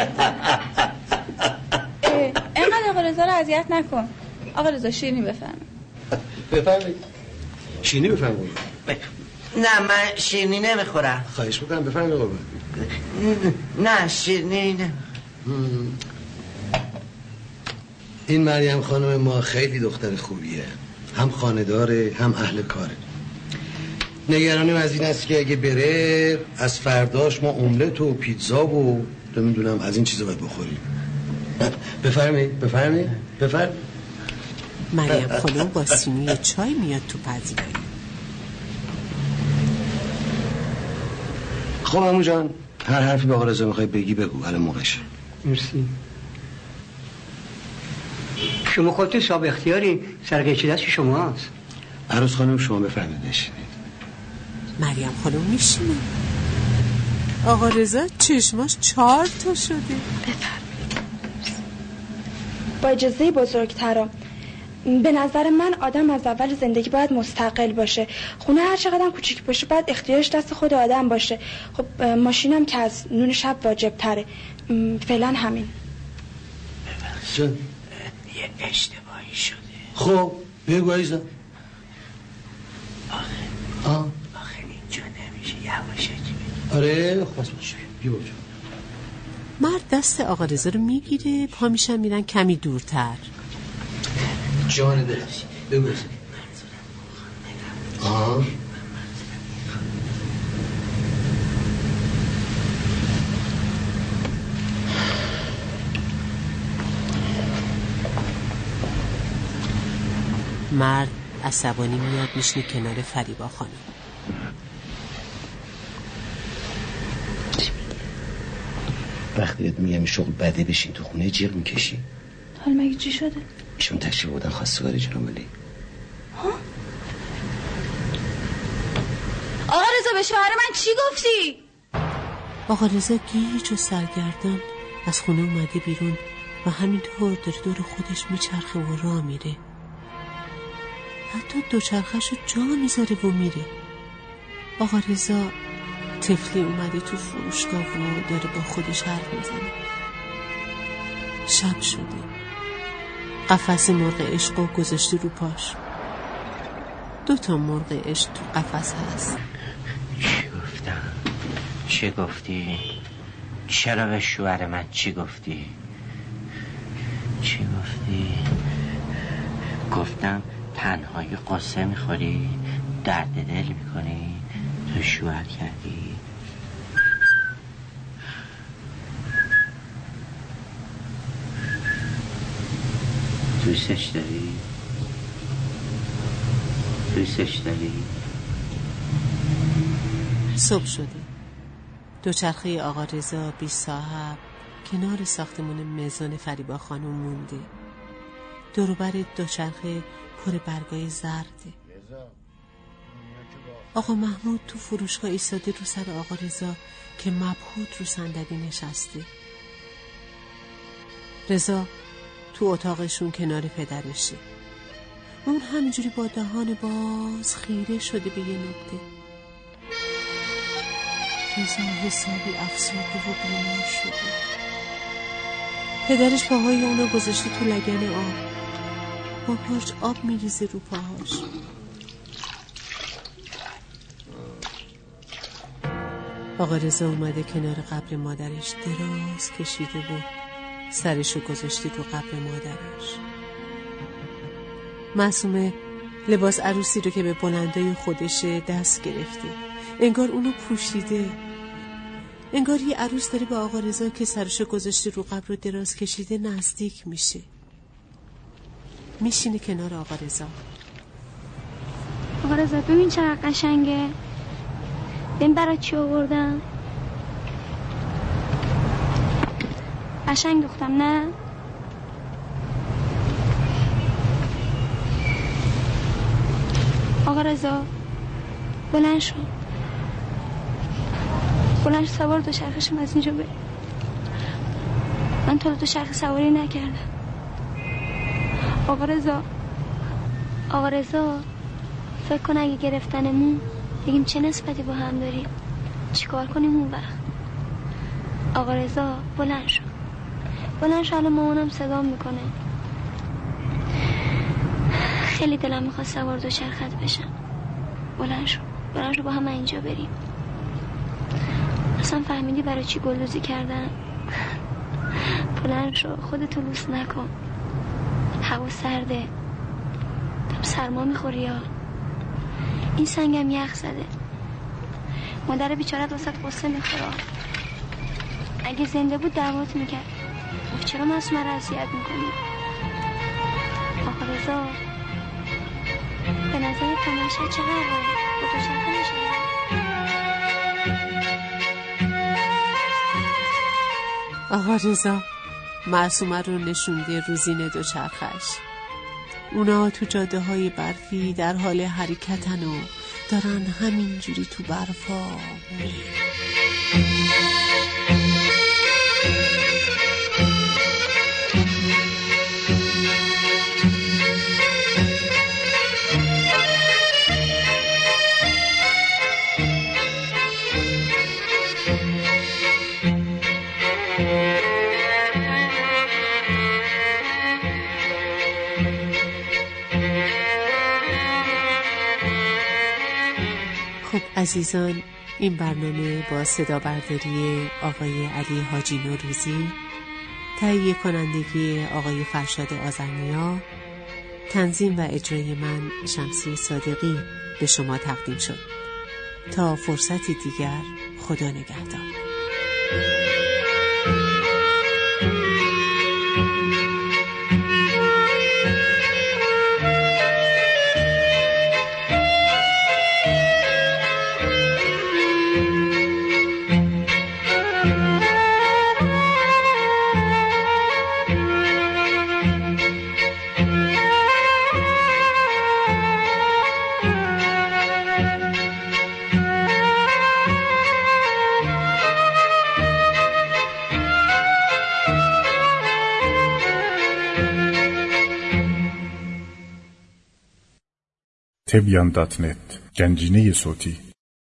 S4: اینقدر آقا رضا رو اذیت نکن. آقا رضا شیرینی بفرمایید.
S19: بفرمایید. شیرینی بفرمایید.
S3: نه من شیرینی نمیخورم.
S19: خواهش میکنم بفرمایید قربان.
S3: نه شیرینی نمیخورم.
S19: این مریم خانم ما خیلی دختر خوبیه، هم خانه‌داره هم اهل کاره. نگرانیم از این است که اگه بره از فرداش ما املت و پیتزا و نمیدونم از این چیزا باید بخوریم. بفرمایید بفرمایید بفرمایید.
S2: مریم خانم با سینی چای میاد تو پذیرایی.
S19: خب عمو جان، هر حرفی به آقا رضا میخوای بگی بگو، الان موقعشه.
S15: مرسی. شما خودتون صاحب اختیاری، سرقیچی دست شماست.
S19: عروس خانم شما بفرمایید نشینید.
S2: مریم خانم میشینه. آقا رضا چشماش چهار تا شده.
S4: بفرمایید. با اجازه بزرگترا، به نظر من آدم از اول زندگی باید مستقل باشه. خونه هر چقدر کوچیک باشه باید اختیارش دست خود آدم باشه. خب ماشینم که از نون شب واجب تره. فعلا همین.
S19: جان
S3: یه اشتباهی شده.
S19: خب بگو عزیزم.
S3: آخه آه آخه اینجا نمیشه، یواشکی بگی.
S19: آره خواست باشه بیا بجا.
S2: مرد دست آقا رضا رو میگیره، پا میشن میرن کمی دورتر.
S19: جان ده بگو. آه
S2: مرد عصبانی میاد میشنه کنار فریبا خانم.
S19: وقتی میگم شغل بده بشین تو خونه جیغ میکشی.
S4: حال مگه چی شده؟
S6: ایشون تشریف بودن خواستگاری جناب ولی.
S5: آقا رضا به شوهر من چی گفتی؟
S2: آقا رضا گیج و سرگردان از خونه اومده بیرون و همینطور داره دور خودش میچرخه و راه میره. حتی دوچرخه‌شو جا میذاره و میره. آقا رضا طفلی اومده تو فروشگاه و داره با خودش حرف میزنه. شب شده. قفس مرغ عشقو گذاشته رو پاش. دو تا مرغ عشق تو قفس هست.
S3: چی گفتم؟ چی گفتی؟ چرا به شوهر من چی گفتی؟ چی گفتی؟ گفتم تنهایی قصه میخوری، درد دل میکنی، تو شوهر کردی. دوستش داری؟ دوستش داری؟
S2: صبح شده. دوچرخه آقا رضا بی صاحب کنار ساختمون مزون فریبا خانم مونده. دوروبر دوچرخه پر برگای زرده. آقا محمود تو فروشگاه ایستاده رو سر آقا رضا که مبهوت رو صندلی نشسته. رضا تو اتاقشون کنار پدرشه. اون همینجوری با دهان باز خیره شده به یه نکته. رضا حسابی افسرده و بیمار شده. پدرش پاهای اونو گذاشته تو لگن آب. با پاش آب میریزه رو پاهاش. آقا رضا اومده کنار قبر مادرش دراز کشیده بود. سرشو گذاشته تو قبر مادرش. معصومه لباس عروسی رو که به بلندای خودشه دست گرفته. انگار اونو پوشیده. انگار یه عروس داره به آقا رضا که سرشو گذاشته رو قبر رو دراز کشیده نزدیک میشه. میشینه کنار آقا رضا.
S5: آقا رضا ببین چقدر قشنگه. ببین برای چی آوردم. قشنگ دوختم نه؟ آقا رضا بلند شو. بلند شو سوار دو چرخشم از اینجا بری. من تا دو چرخ سواری نکردم. آقا رضا آقا رضا فکر کن اگه گرفتنمون بگیم چه نسبتی با هم داریم چیکار کنیم اون وقت. آقا رضا بلند شو. بلند شو. الان مامانم صدام میکنه. خیلی دلم میخواد سوار دو چرخت بشم. بلند شو. بلند شو با هم اینجا بریم. اصلا فهمیدی برای چی گلدوزی کردن؟ بلند شو. خودتو لوس نکن. هوا سرده. دم سرما میخوری یا این سنگم یخ زده. مادر بیچارت واسه قصه میخوره. اگه زنده بود دعوات میکرد. چرا معصومه رو اذیت میکنی؟ آقا رضا به نظر تماشا چقدره؟ با تو چرخه میشه؟
S2: آقا رضا معصومه رو نشونده روزینه دو چرخش. اونا تو جاده های برفی در حال حرکتن و دارن همینجوری تو برفا عزیزان، این برنامه با صدا برداری آقای علی حاجی نوروزی، تهیه کنندگی آقای فرشاد آذرنیا، تنظیم و اجرای من شمسی صادقی به شما تقدیم شد. تا فرصتی دیگر، خدا نگهدار.
S20: تبیان دات نت گنجینه صوتی.